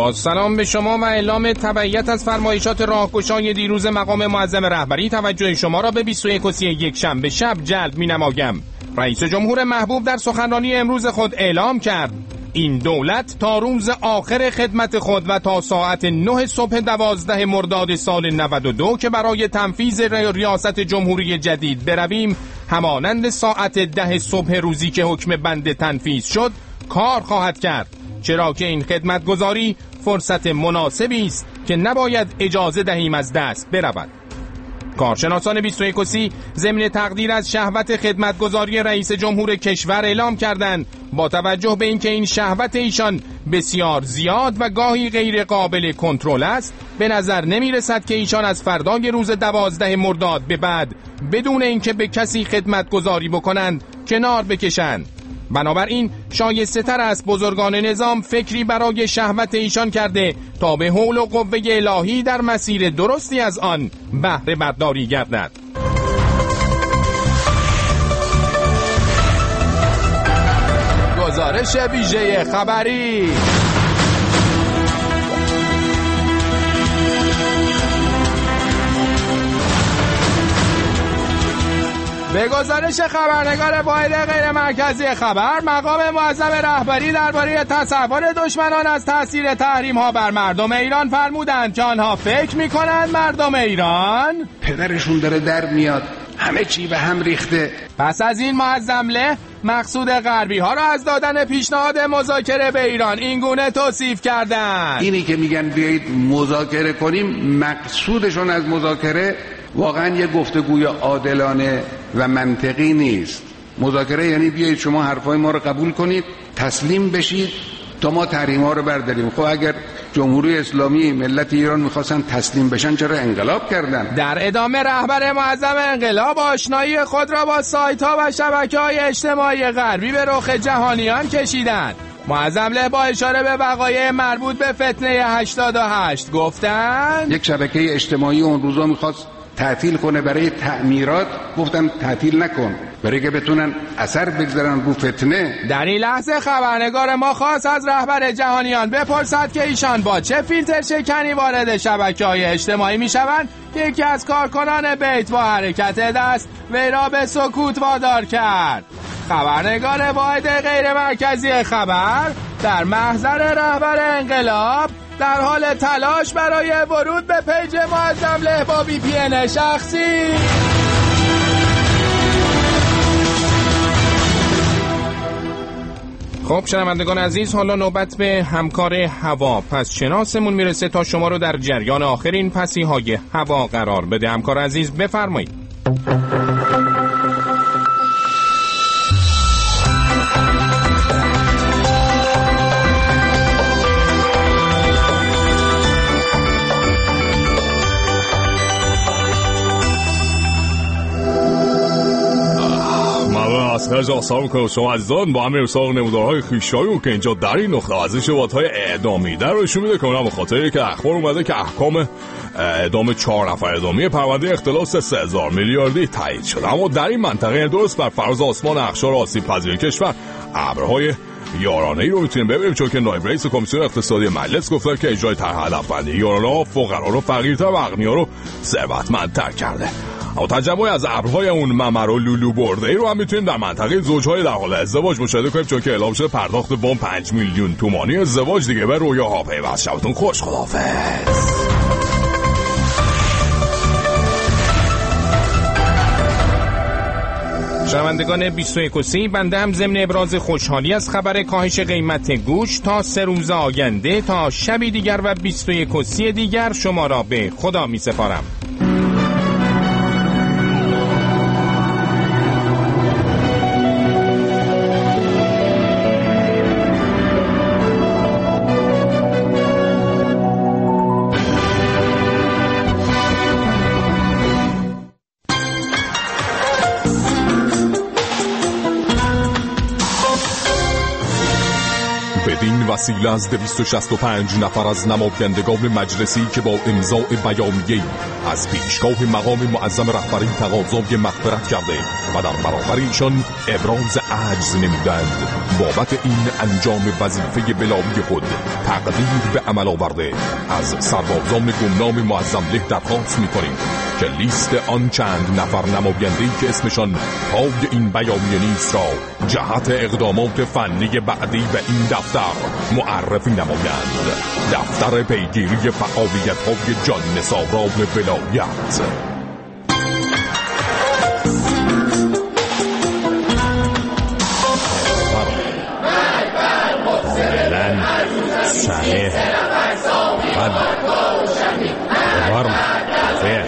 با سلام به شما و اعلام تبعیت از فرمایشات راهگشای دیروز مقام معظم رهبری، توجه شما را به بیست و یک و سی یک شنبه شب جلب می‌نمایم. رئیس جمهور محبوب در سخنرانی امروز خود اعلام کرد این دولت تا روز آخر خدمت خود و تا ساعت نه صبح دوازده مرداد سال نود و دو که برای تنفیذ ریاست جمهوری جدید برویم، همانند ساعت ده صبح روزی که حکم بند تنفیذ شد کار خواهد کرد، چرا که این خدمتگزاری فرصت مناسبی است که نباید اجازه دهیم از دست برود. کارشناسان بیست و یک و سی ضمن تقدیر از شهوت خدمتگزاری رئیس جمهور کشور اعلام کردند با توجه به اینکه این شهوت ایشان بسیار زیاد و گاهی غیر قابل کنترل است، به نظر نمی رسد که ایشان از فردای روز دوازده مرداد به بعد بدون اینکه به کسی خدمتگزاری بکنند کنار بکشند. بنابراین شایسته تر است بزرگان نظام فکری برای شهوت ایشان کرده تا به حول و قوه الهی در مسیر درستی از آن بهره برداری گردد. گزارش ویژه خبری. به گزارش خبرنگار واحد غیر مرکزی خبر، مقام معظم رهبری درباره تصور دشمنان از تاثیر تحریم ها بر مردم ایران فرمودند که آنها فکر می‌کنند مردم ایران پدرشون داره در میاد، همه چی به هم ریخته. پس از این معظم له مقصود غربی ها را از دادن پیشنهاد مذاکره به ایران این گونه توصیف کردند. اینی که میگن بیایید مذاکره کنیم، مقصودشون از مذاکره واقعا یه گفتگوی عادلانه و منطقی نیست. مذاکره یعنی بیایید شما حرفای ما رو قبول کنید، تسلیم بشید تا ما تحریم ها رو برداریم. خب اگر جمهوری اسلامی ملت ایران میخواستن تسلیم بشن چرا انقلاب کردن؟ در ادامه رهبر معظم انقلاب آشنایی خود را با سایت ها و شبکه های اجتماعی غربی به رخ جهانیان کشیدند. معظم له با اشاره به وقایع مربوط به فتنه هشتاد و هشت گفتند یک شبکه اجتماعی اون روزا میخواست تعطیل کنه برای تعمیرات، گفتن تعطیل نکن برای که بتونن اثر بگذارن رو فتنه. در این لحظه خبرنگار ما خواست از رهبر جهانیان بپرسد که ایشان با چه فیلتر شکنی وارد شبکه‌های اجتماعی میشوند که یکی از کارکنان بیت با حرکت دست وی را به سکوت وادار کرد. خبرنگار واحد غیر مرکزی خبر در محضر رهبر انقلاب در حال تلاش برای ورود به پیج معظم له با وی پی ان شخصی. خب شنوندگان عزیز، حالا نوبت به همکار هوا پس شناسمون میرسه تا شما رو در جریان آخرین پسیهای هوا قرار بده. همکار عزیز بفرمایید. اسخر جان سلام کنم شما عزیزان. با همین ارساق نمودارهای خیشایون که اینجا در این نقطه ارزش واتهای اعدامی در رو نشون میده که اونم به خاطری که اخبار اومده که احکام اعدام چهار نفر اعدامی پرونده اختلاس سه هزار میلیاردی تایید شده. اما در این منطقه درست بر فراز آسمان اقشار آسیب پذیر کشور ابرهای یارانه‌ای رو میتونیم ببینیم، چون که نایب رئیس کمیسیون اقتصادی مجلس گفته که اجرای طرح هدفمندی یارانه‌ها فقرا رو فقیرتر و اغنیا رو ثروتمندتر کرده. اما تجمع از ابرهای اون ممر و لولو برده ای رو هم میتونیم در منطقه زوجهای در حال ازدواج مشاهده کنیم، چون که اعلام شده پرداخت وام پنج میلیون تومانی ازدواج دیگه به رویاها پیوست. شبتون خوش، خداحافظ. شنوندگان بیست و یک و سی، بنده هم ضمن ابراز خوشحالی از خبر کاهش قیمت گوش تا سه روز آینده تا شبی دیگر و بیست و یک و سی دیگر شما را به خدا می سپارم. وسیله از دویست و شصت و پنج نفر از نمایندگان مجلسی که با امضاء بیانیه‌ای از پیشگاه مقام معظم رهبری تقاضای مغفرت کرده و در برابر ایشان ابراز عجز نمودند، بابت این انجام وظیفه بلاغی خود تقدیر به عمل آورده از سربازان گمنام معظم له درخواست می‌کنیم که لیست آن چند نفر نماینده‌ای که اسمشان پای این بیانیه نیست را جهت اقدامات فنی بعدی به این دفتر معرفی نمایند. دفتر پیگیری فعالیت‌های جان‌نثاران ولایت. صحیح قد ورم فیه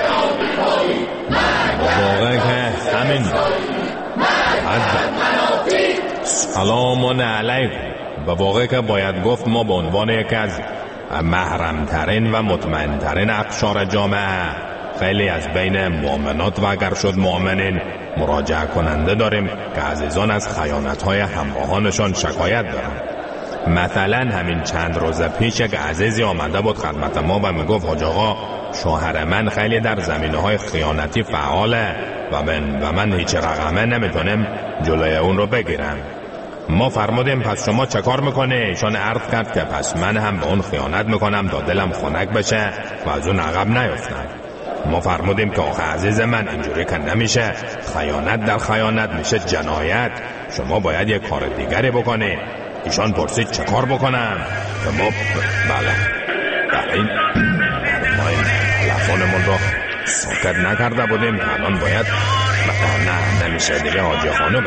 واقعا که همین قد سلام علیکم. به واقع که باید گفت ما به عنوان یکی از محرمترین و مطمئنترین اقشار جامعه خیلی از بین مؤمنات و اگر شد مؤمنین مراجعه کننده داریم که عزیزان از خیانت‌های همراهانشان شکایت دارن. مثلا همین چند روز پیش یک عزیزی آمده بود خدمت ما و میگفت حاج آقا شوهر من خیلی در زمینه‌های خیانتی فعاله و من و من هیچ رقمه نمیتونم جلوی اون رو بگیرم. ما فرمودیم پس شما چه کار میکنه؟ ایشان عرض کرد که پس من هم به اون خیانت میکنم تا دلم خنک بشه و از اون عقب نیفتم. ما فرمودیم که آخه عزیز من اینجوری که نمیشه، خیانت در خیانت میشه جنایت، شما باید یک کار دیگری بکنی. ایشان پرسید چه کار بکنم؟ ما بله بله این ما این تلفنمون رو ساکت نکرده بودیم که الان باید نه نمیشه دیگه حاجی خانومه.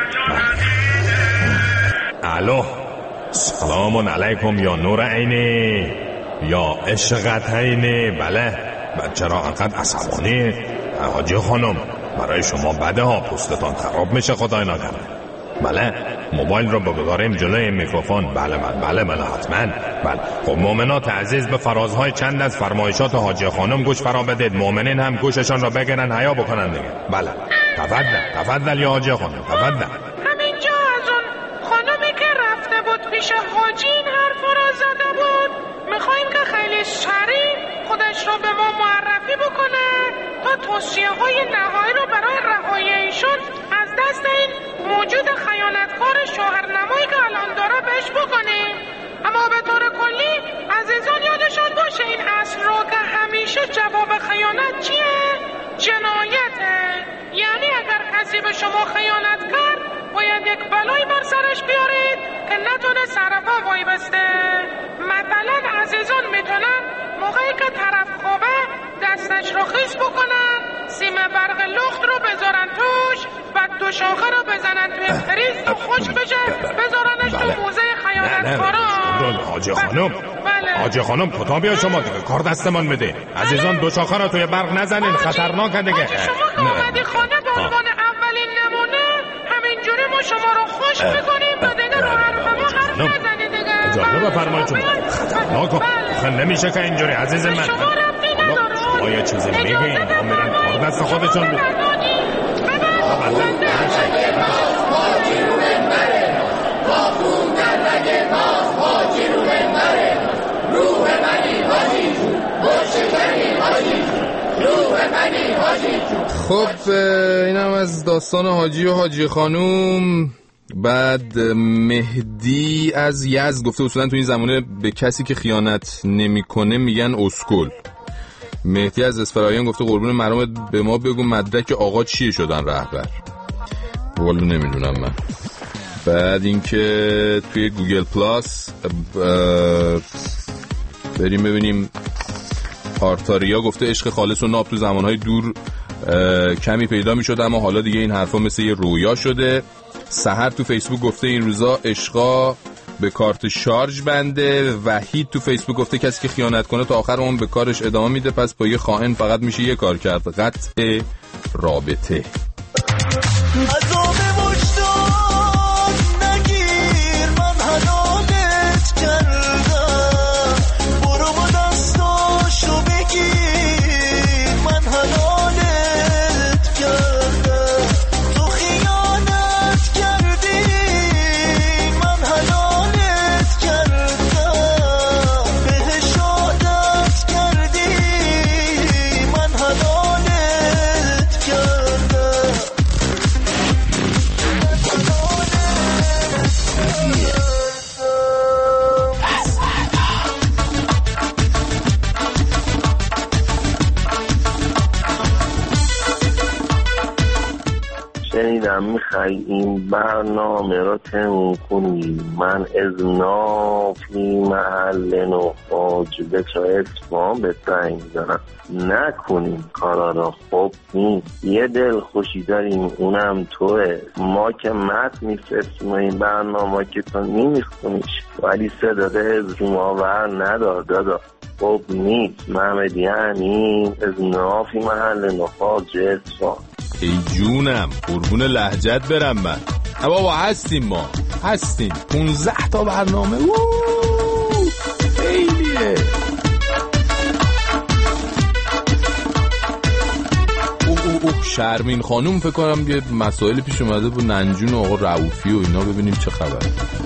الو سلام علیکم یا نور عینی یا عشقت عینی. بله چرا انقدر عصبانی حاجی خانم؟ برای شما بده ها، پوستتان خراب میشه خدای نکنه. بله موبایل رو بگذاریم جلوی میکروفون. بله بله بله بله حتما. بله خب مؤمنات عزیز به فرازهای چند از فرمایشات حاجی خانم گوش فرا بدید. مؤمنین هم گوششان را بگیرن حیا بکنن دیگه. بله تفضل تفضل یا حاجی خانم تفضل. همینجا از اون خانمی که رفته بود پیش حاجی این حرف را زده بود، میخوایم که خیلی سریع خودش رو به ما معرفی بکنه تا توصیه های نهایی رو برای رهایی ایشون از دست این موجود خیانتکار شوهرنمایی که الان داره بهش بکنیم. اما به طور کلی عزیزان یادشان باشه این اصل رو که همیشه جواب خیانت چیه؟ جنایته. یعنی اگر کسی به شما خیانت کرد باید یک بلایی بر سرش بیارید که نتونه سرپا وای بسته. مثلا عزیزان میتونن موقعی که طرف خوبه دستش رو خیس بکنن، سیم برق لخت رو بذارن توش، بعد دو شاخه رو بزنن توی پریز تو خوش بشه بذارنش تو موزه خیانتکاران. حاجی خانم حاجی خانم کتا بیا شما دیگه کار دستمان بده. عزیزان دو شاخه رو توی برق نزنین، خطرناکه دیگه. شما که اومدی خانه به عنوان اولین نمونه همینجوری ما شما رو خوش میکنیم و دیگه رو حرف ما حرف نزنید دیگه. اجازه بفرمایید شما خطرناکه خیلی نمیشه که اینجوری عزیز من. شما یه چیزی میگه اینها میرن کار دست خودشون بود. خب اینم از داستان حاجی و حاجی خانوم. بعد مهدی از یزد گفته اصولا تو این زمانه به کسی که خیانت نمیکنه میگن اسکول. مهدی از اسفرایان گفته قربون مرامت به ما بگو مدرک آقا چیه شدن رهبر. والا نمیدونم من. بعد اینکه توی گوگل پلاس بریم ببینیم آرتاریا گفته عشق خالص و ناب تو زمانهای دور کمی پیدا میشد اما حالا دیگه این حرفا مثل یه رویا شده. سحر تو فیسبوک گفته این روزا عشقا به کارت شارژ بنده. وحید تو فیسبوک گفته کسی که خیانت کنه تا آخر اون به کارش ادامه میده، پس با یه خائن فقط میشه یه کار کرد، قطع رابطه. شنیدم میخوای این برنامه را تموم کنی. من از نافی محل نخاج به چا اتفام به تنگ دارم. نکنیم کارا را خوب نیست. یه دل خوشی داریم اونم توه. ما که مت میفرستیم این برنامه که تو نمیخونیش ولی صدا از رو ما ور ندار دادا. خوب نیست محمد یعنی از نافی محل نخاج اتفام. ای جونم قربون لهجت برم من. بابا هستیم ما هستیم پونزده تا برنامه خیلیه. اوه اوه اوه شرمین خانوم فکر کنم یه مسائل پیش اومده بود ننجون و آقا رؤوفی و اینا ببینیم چه خبر.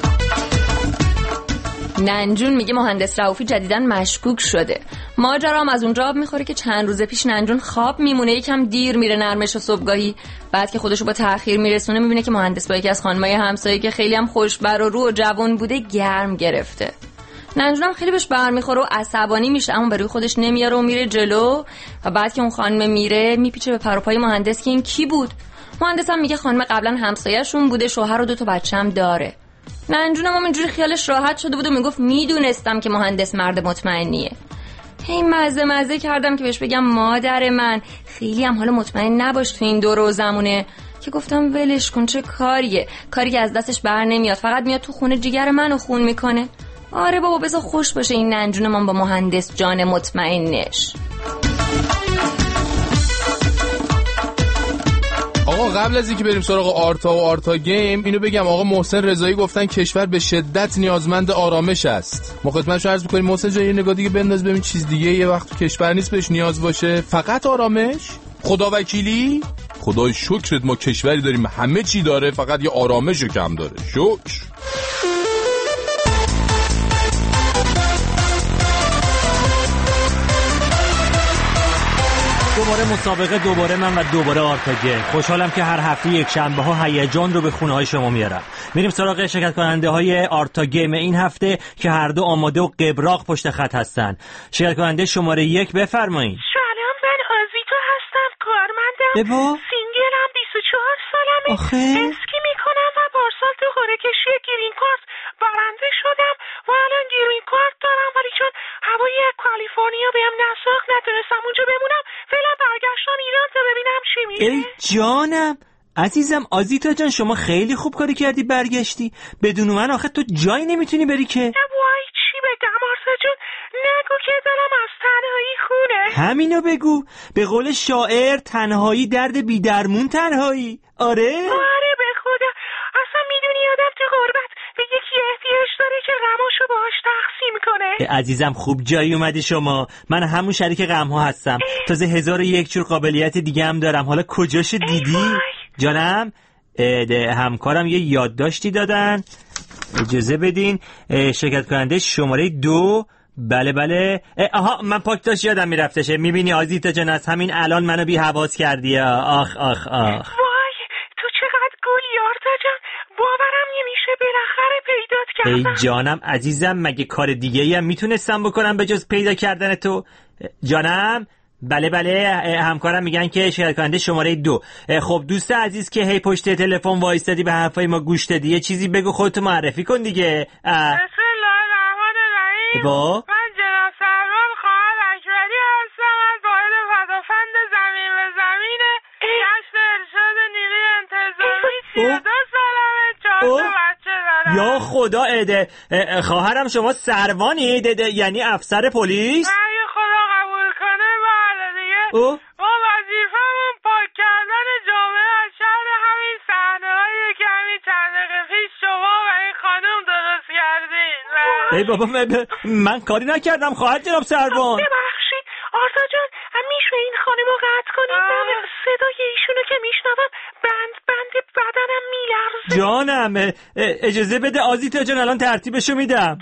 ننجون میگه مهندس رؤوفی جدیداً مشکوک شده. ماجرا هم از اونجا آب میخوره که چند روز پیش ننجون خواب میمونه یکم دیر میره نرمش و صبحگاهی، بعد که خودشو با تأخیر میرسونه میبینه که مهندس با یکی از خانمای همسایه که خیلی هم خوشبر و رو و جوان بوده گرم گرفته. ننجون هم خیلی بهش برمیخوره و عصبانی میشه اما به روی خودش نمیاره و میره جلو و بعد که اون خانم میره میپیچه به پر و پای مهندس که این کی بود. مهندس هم میگه خانم قبلا همسایه‌شون بوده، شوهر و دو تا بچه‌م داره. ننجونم هم اینجوری خیالش راحت شده بود و میگفت میدونستم که مهندس مرد مطمئنیه. هی مزه مزه کردم که بهش بگم مادر من خیلی هم حالا مطمئن نباش تو این دور و زمونه، که گفتم ولش کن چه کاریه، کاری که از دستش بر نمیاد، فقط میاد تو خونه جیگر منو خون میکنه. آره بابا بذار خوش باشه این ننجون من با مهندس جان مطمئنش. آقا قبل از اینکه بریم سراغ آرتا و آرتا گیم اینو بگم آقا محسن رضایی گفتن کشور به شدت نیازمند آرامش است. ما خدمتتون عرض می‌کنیم محسن جان یه نگاه دیگه بنداز ببین چیز دیگه یه وقت تو کشور نیست بهش نیاز باشه، فقط آرامش. خدا وکیلی خدای شکرت ما کشوری داریم همه چی داره فقط یه آرامش کم داره. شکر. دوباره مسابقه، دوباره من و دوباره آرتاگه. خوشحالم که هر هفته یک شنبه ها هیجان رو به خونه های شما میارم. میریم سراغ شرکت کننده های آرتاگیم این هفته که هر دو آماده و قبراق پشت خط هستن. شرکت کننده شماره یک بفرمایید. سلام، من آزیتا هستم، کارمندم، سینگلم، بیست و چهار سالمه، اسکی میکنم و پارسال تو قرعه کشی گرین کارت برنده شدم و الان گرین کارت دارم، ولی چون هوای کالیفرنیا بهم نساخت نتونستم اونجا بمونم. فعلا برگشتم ایران تا ببینم چی میشه. ای جانم عزیزم آزیتا جان، شما خیلی خوب کاری کردی برگشتی. بدون من آخه تو جایی نمیتونی بری که. وای چی بگم آرتا جون، نگو که دلم از تنهایی خونه. همینو بگو. به قول شاعر تنهایی درد بی درمون تنهایی. آره آره به خدا. اصلا میدونی آدم تو غربت به یکی احتیاج داره که غماشو باهاش تقسیم کنه. عزیزم خوب جایی اومدی شما. من همون شریک غم‌ها هستم. تازه هزار و یک جور قابلیت دیگه هم دارم. حالا کجاش دیدی؟ جانم همکارم یه یادداشتی دادن. اجازه بدین. شرکت کننده شماره دو. بله بله. آها من پاک داشت یادم میرفتشه. میبینی آزیتا جان از همین الان منو بی حواس کردی. آخ آخ آخ. وای تو چقدر گلی آرتا جان، باورم نمیشه بالاخره پیدات کردم. ای جانم عزیزم، مگه کار دیگه‌ای هم میتونستم بکنم به جز پیدا کردن تو؟ جانم بله بله همکارم میگن که شرکت کننده شماره دو. خب دوست عزیز که هی پشت تلفن وایستادی به حرفای ما گوش دادی، یه چیزی بگو خودتو معرفی کن دیگه. بسم الله الرحمن الرحیم. با من جناب سروان خواهر اکبری هستم از واحد پدافند زمین به زمین گشت ارشاد نیروی انتظامی. سی و دو سالمه، چهار تا بچه دارم. یا خدا اده خواهرم شما سروانی یعنی افسر پلیس؟ اگه خدا قبول کنه بله دیگه. ما وظیفمون پاک کردن جامعه از شر همین صحنه هایی که همین چند دقیقه پیش شما و این خانم درست کردین. ای بابا من, من کاری نکردم خواهر جناب سروان. ببخشید آرتا جان، میشه این خانم رو قطع کنید؟ من صدای ایشونو که میشنوم بند بند بدنم میلرزه. جانم اجازه بده آزیتا جان الان ترتیبشو میدم.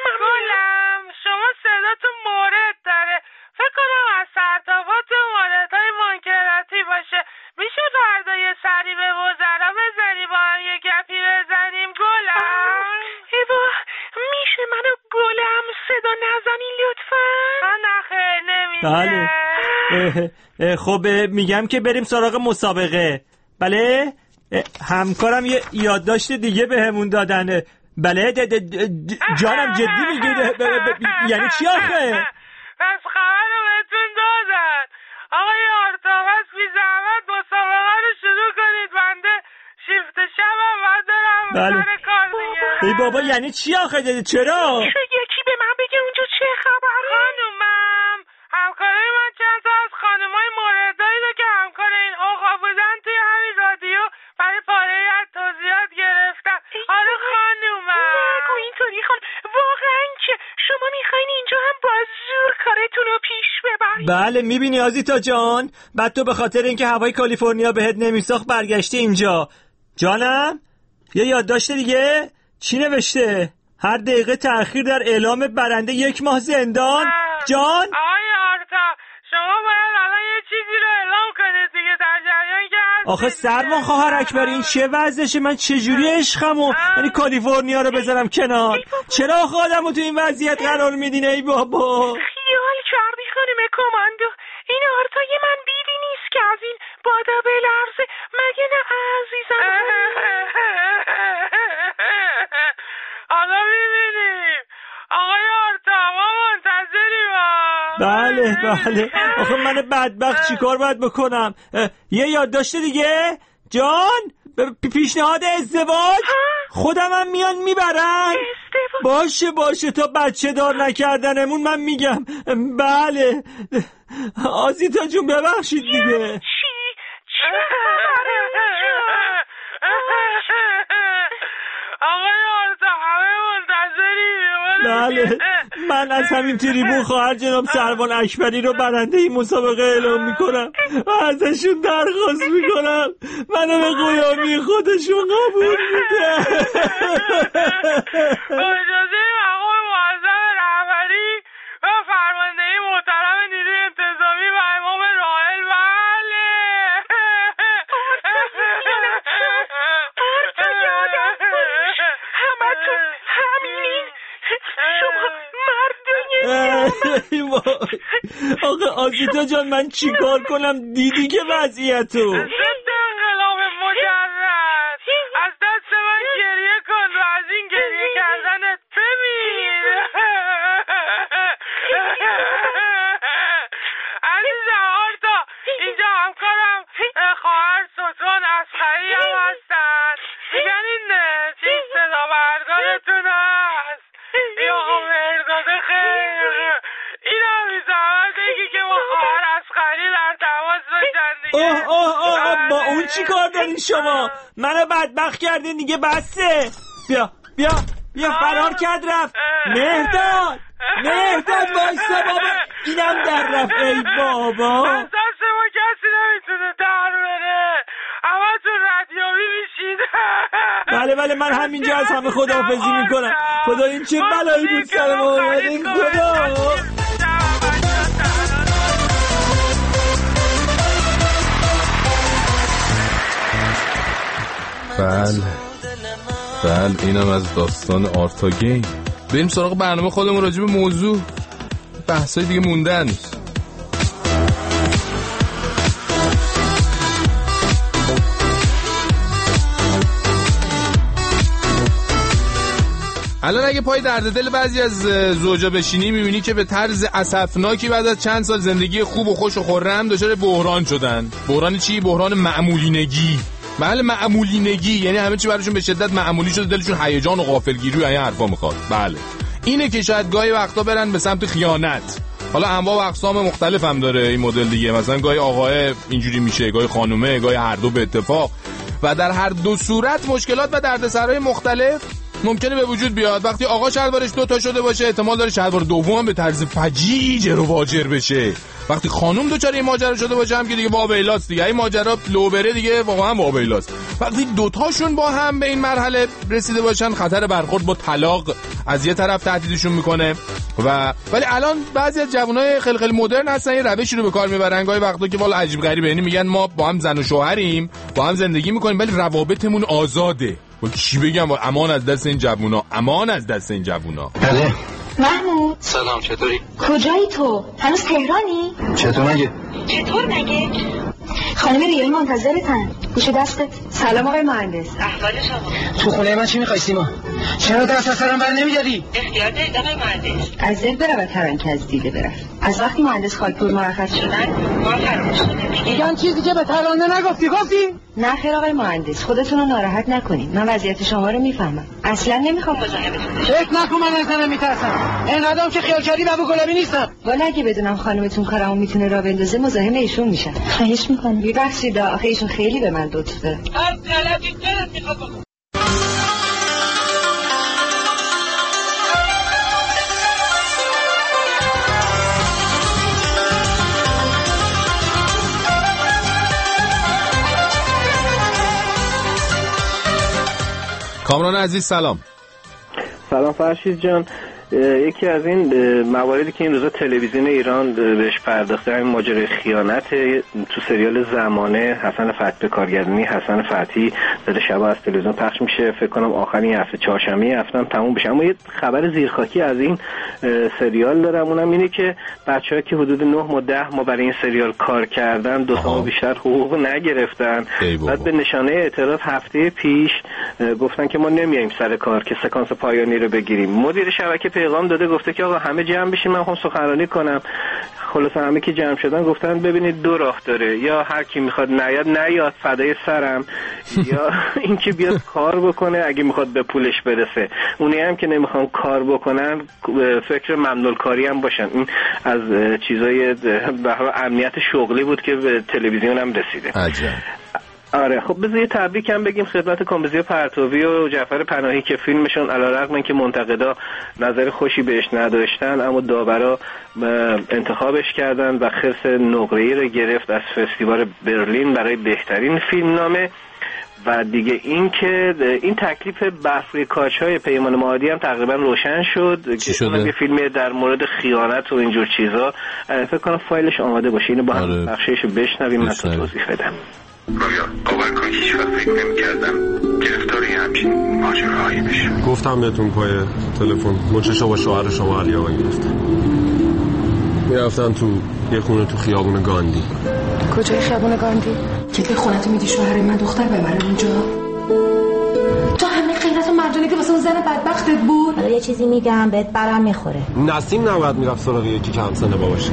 گلم شما صداتون مورد داره، فکر کنم از سرتاپاتون موردهای منکراتی باشه. میشه فردا یه سری به وزرا بزنی با هم یه گپی بزنیم گلم؟ ایوا میشه منو گلم صدا نزنی لطفا؟ نخیر نمیشه. بله خب میگم که بریم سراغ مسابقه. بله همکارم یه یادداشت دیگه بهمون دادن. بله د د د جانم جدی میگی؟ یعنی چی آخه؟ پس خبر رو بهتون دادن. آقای آرتاوس بی زحمت مسابقه رو شروع کنید. بنده شیفت شبم و دارم بله. سر کار دیگه. ای بابا یعنی چی آخه؟ چرا؟ یکی به من بگه اونجا چه خبره؟ خانومم همکارای من چند تا از خانومای موردایی رو که همکار این آقا بودن توی همین رادیو برای پاره از توضیحات گرفتم. آره خانومم نگو اینطوری خانم. واقعا که شما میخواین اینجا هم با زور کارتون رو پیش ببرید؟ بله میبینی آزیتا جان، بعد تو به خاطر اینکه هوای کالیفرنیا بهت نمیساخت برگشتی اینجا. جانم یه یادداشت دیگه چی نوشته؟ هر دقیقه تأخیر در اعلام برنده یک ماه زندان. جان آقای آرتا شما باید الان یه چیزی رو اعلام کنید دیگه در جریان که آخه سروان خواهر اکبر این چه وضعشه؟ من چجوری عشقمو یعنی کالیفرنیا رو بذارم کنار؟ چرا آخه آدمو تو این وضعیت قرار میدین ای بابا؟ خیال کردی خانم کماندو، این آرتای من بیبی نیست که از این بادا بلرزه مگه نه عزیزم؟ حالا میبینیم آقای آرتا ما منتظریم. بله بله آخه من بدبخت چی کار باید بکنم؟ یه یادداشت دیگه جان؟ پیشنهاد ازدواج؟ خودم هم میان میبرن؟ باشه باشه تا بچه دار نکردنمون من میگم. بله آزیتا جون ببخشید دیگه. چی؟ چی خبره اونجا؟ آقای آرتا همه منتظریم. بله من از همین تریبون خواهر جناب سروان اکبری رو برنده این مسابقه اعلام میکنم و ازشون درخواست میکنم منو به غلامی خودشون قبول میده. اجازه مقام معظم رهبری و فرماندهی محترم نیروی انتظامی و امام راحل. بله آرتا یادم باش همه تو همینین شما مردونه. آقا آزیتا جان من چی کار کنم؟ دیدی که وضعیتو ضد انقلاب مجرد از دست من گریه کن و از این گریه کردنت بمیر. عزیزم آرتا اینجا همکارم خواهر ستون اصغری هم هستن. میگن این چیز صدا بردارتون هست یا آقا مرداده خیر. این هم میزمت بگی که با خواهر اصغری در تماس باشن دیگه. اوه اوه اوه با اون چی کار دارین شما؟ منو بدبخت کردین دیگه بسه. بیا بیا بیا فرار کرد رفت. مهداد مهداد وایسا بابا اینم در رفت. ای بابا از دست ما کسی نمیتونه در بره. اما تو رادیویی میشید. بله بله من همینجا از همه خداحافظی میکنم. خدا این چه بلایی بود سر ما اومد. این خدا بله بله اینم از داستان آرتا گیم. بریم سراغ برنامه خودمون راجع به موضوع. بحثای دیگه موندن. الان اگه پای درد دل بعضی از زوجا بشینی میبینی که به طرز اسفناکی بعد از چند سال زندگی خوب و خوش و خرم دچار بحران شدن. بحران چی؟ بحران معمولینگی. بله معمولینگی یعنی همه چی براشون به شدت معمولی شده، دلشون هیجان و غافلگیری و این حرفا میخواد. بله اینه که شاید گاهی وقتا برن به سمت خیانت. حالا انواع و اقسام مختلف هم داره این مدل دیگه. مثلا گاهی آقاه اینجوری میشه، گاهی خانومه، گاهی هر دو به اتفاق. و در هر دو صورت مشکلات و دردسرای مختلف ممکنه به وجود بیاد. وقتی آقا شلوارش دو تا شده باشه احتمال داره شلوار دوم به طرز فجیع رو واجر بشه. وقتی خانم دوچاره این ماجرا شده باشه هم که دیگه واویلاست دیگه. این ماجرا لو بره دیگه واقعا واویلاست. وقتی دوتاشون با هم به این مرحله رسیده باشن خطر برخورد با طلاق از یه طرف تهدیدشون میکنه. و ولی الان بعضی از جوانای خیلی خیلی مدرن هستن یه روشی رو به کار میبرن گاهی وقتا که والا عجیب غریبه. یعنی میگن ما با هم زن و شوهریم، با هم زندگی میکنیم ولی روابطمون آزاده. و چی بگم امان از دست این جوونا، امان از دست این جوونا. بله محمود سلام، چطوری؟ کجایی تو؟ هنوز تهرانی؟ چطور مگه؟ چطور مگه؟ خانم ریالی منتظرتن. گوش دستت. سلام آقای مهندس. احوال شما؟ تو خونه من چی می‌خوای سیما؟ چرا دست از سرم بر نمی‌داری؟ اختیار دارید آقای مهندس. از ذهن برود هر آنکه از دیده برفت. از وقتی مهندس خاکپور مرخص شدن ما فراموش شده. میگن چیزی که به ترانه نگفتی گفتی؟ نه خیر آقای مهندس، خودتون رو ناراحت نکنید. من وضعیت شما رو میفهمم. اصلا نمیخوام مزاحمتون بشم. فکر نکن من از زنم میترسم. اینقدرم که خیال کردی بابا گلابی نیستم. والا اگه بدونم خانمتون کارمو میتونه راه بندازه مزاحم ایشون میشم. خواهش میکنم. ببخشید آخه ایشون خیلی به من لطف داره. هر طلبی دلت میخواد بکن. کامران عزیز سلام. سلام فرشید جان. یکی از این مواردی که این روزا تلویزیون ایران بهش پرداخته همین ماجرای خیانت تو سریال زمانه. حسن فتحی به کارگردانی حسن فتحی داده شبا از تلویزیون پخش میشه. فکر کنم آخرین هفته چهارشنبه هفتم تموم بشه. اما یه خبر زیرخاکی از این سریال دارم، اونم اینه که بچه‌ها که حدود نه ماه ده ماه برای این سریال کار کردن دو سال بیشتر حقوق نگرفتن. بعد به نشانه اعتراض هفته پیش گفتن که ما نمیایم سر کار که سکانس پایانی رو بگیریم. مدیر شبکه پیغام داده گفته که آقا همه جمع بشین من میخوام سخنرانی کنم. خلاص همه که جمع شدن گفتن ببینید دو راه داره، یا هر کی میخواد نیاد نیاد فدای سرم، یا اینکه بیاد کار بکنه اگه میخواد به پولش برسه. اونی هم که نمیخوان کار بکنن فکر ممنوع کاری هم باشن. این از چیزای به امنیت شغلی بود که به تلویزیون هم رسیده. عجب. آره خب بذار یه تبریک هم بگیم خدمت کامبیزی پرتوی و جعفر پناهی که فیلمشون علیرغم اینکه منتقدا نظر خوشی بهش نداشتن اما داورا انتخابش کردن و خرس نقره‌ای رو گرفت از فستیوال برلین برای بهترین فیلمنامه. و دیگه این که این تکلیف برفی کاچ‌های پیمان معادی هم تقریبا روشن شد که اونم یه فیلمی در مورد خیانت و اینجور چیزا. فکر کنم فایلش آماده باشه، اینو با هم بخشش بشنویم من توضیح بدم. رویا باور کن هیچ وقت فکر نمی کردم گرفتاری همچین ماجراهایی بشم. گفتم بهتون پای تلفن مچشو با شوهر شما علی آقا گرفتن. میرفتن تو یه خونه تو خیابون گاندی. کجای خیابون گاندی؟ که به خونتو میدی شوهر من دختر ببره اونجا. تو همه خیرت و مردونی که واسه اون زن بدبختت بود. حالا یه چیزی میگم بهت برام میخوره. نسیم نباید میرفت سراغ یکی که همسنه باباشه.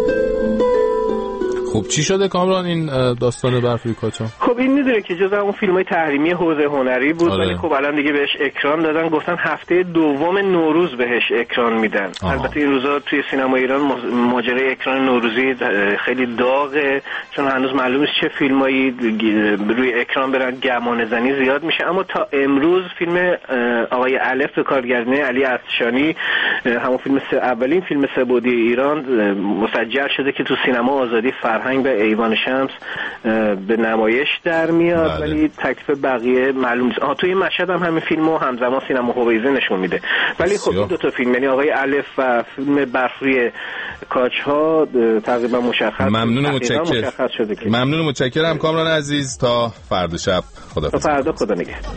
خب چی شده کامران این داستان برفی کاچا؟ خب این میدونه که جز همون فیلم‌های تحریمی حوزه هنری بود ولی خب الان دیگه بهش اکران دادن. گفتن هفته دوم نوروز بهش اکران میدن. آه. البته این روزا توی سینما ایران ماجرای اکران نوروزی خیلی داغه چون هنوز معلوم نیست چه فیلمایی روی اکران برن. گمان زنی زیاد میشه. اما تا امروز فیلم آقای الف به کارگردانی علی ارتشانی همون فیلم سه اولین فیلم سه‌بعدی ایران مسجل شده که تو سینما آزادی فرهنگ به ایوان شمس به نمایش در میاد. بله. ولی تکلیف بقیه معلوم نیست. آها توی این مشهد هم همین فیلمو همزمان سینما هویزه نشون میده. ولی خب این دو تا فیلم یعنی آقای الف و فیلم برفی کاچ‌ها تقریبا مشخص ممنون متشکرم. ممنون متشکرم کامران عزیز. تا فردا شب خدا تا فردا خدا نگهدار.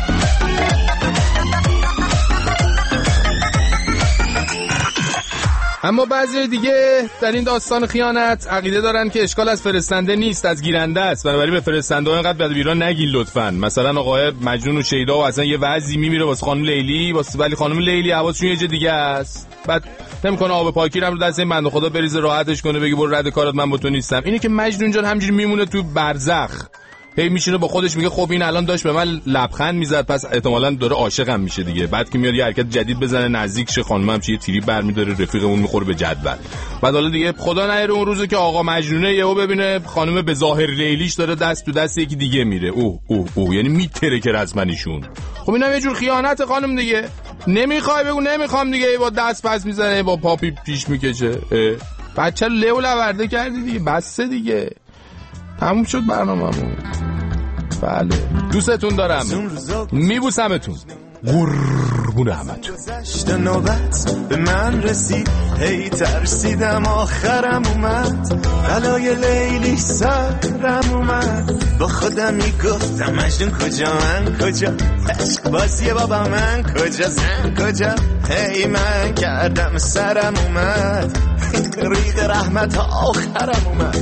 اما بعضی دیگه در این داستان خیانت عقیده دارن که اشکال از فرستنده نیست از گیرنده است. بنابراین به فرستنده ها اینقدر بد ایران نگین لطفاً. مثلا آقای مجنون و شیدا و اصلا یه وضعی میمیره واسه خانم لیلی واسه ولی خانم لیلی حواسشون یه جا دیگه است. بعد نمیکنه آب پاکی رو دست این بنده خدا بریزه راحتش کنه بگه برو رد کارت من با تو نیستم. اینه که مجنون جان همینجوری میمونه تو برزخ. هی میشینه با خودش میگه خب این الان داشت به من لبخند میزد پس احتمالاً داره عاشقم میشه دیگه. بعد که میاد یه حرکت جدید بزنه نزدیک شه خانمم چه تیری برمیداره رفیقمون میخوره به جدول. بعد حالا دیگه خدا نهره اون روزو که آقا مجنونه یهو ببینه خانم به ظاهر لیلیش داره دست تو دست یکی دیگه میره. اوه اوه اوه یعنی میتره که رسمنیشون. خب اینم یه جور خیانت خانم دیگه. نمیخوای بگو نمیخوام دیگه با دست پس میزنه با پاپی پیش میکشه. بچه لو لورده کردی دیگه بسه دیگه. تموم شد برنامه‌مون. بله دوستتون دارم میبوسمتون قربون همتون. گذشت نوبت به من رسید هی ترسیدم آخرم اومد بلای لیلی سرم اومد با خودم میگفتم مجنون کجا من کجا عشق بازی بابا من کجا زن کجا هی من کردم سرم اومد ریگ رحمت آخرم اومد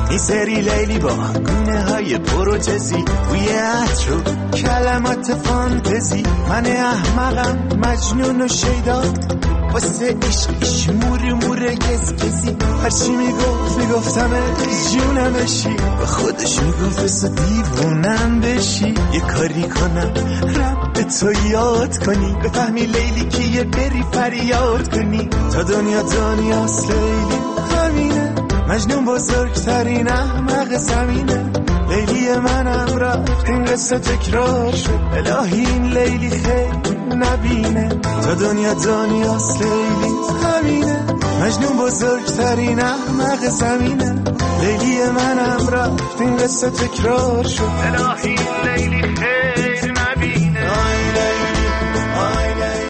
این سری لیلی با گونه های پروتزی بوی عطر و کلمات فانتزی من احمقم مجنون و شیدا واسه عشقش مور مور گز گزی هرچی میگفت میگفتم جونم بشی و خودش میگفت بسا دیوونم بشی یه کاری کنم رب تو یاد کنی بفهمی لیلی کیه بری فریاد کنی تا دنیا دنیاست لیلی همینه مجنون بزرگترین احمق زمینه لیلی منم رفت این قصه تکرار شد الهی این لیلی خیلی نبینه تا دنیا دنیاست لیلی همینه مجنون بزرگترین احمق زمینه لیلی منم رفت این قصه تکرار شد الهی این لیلی خیلی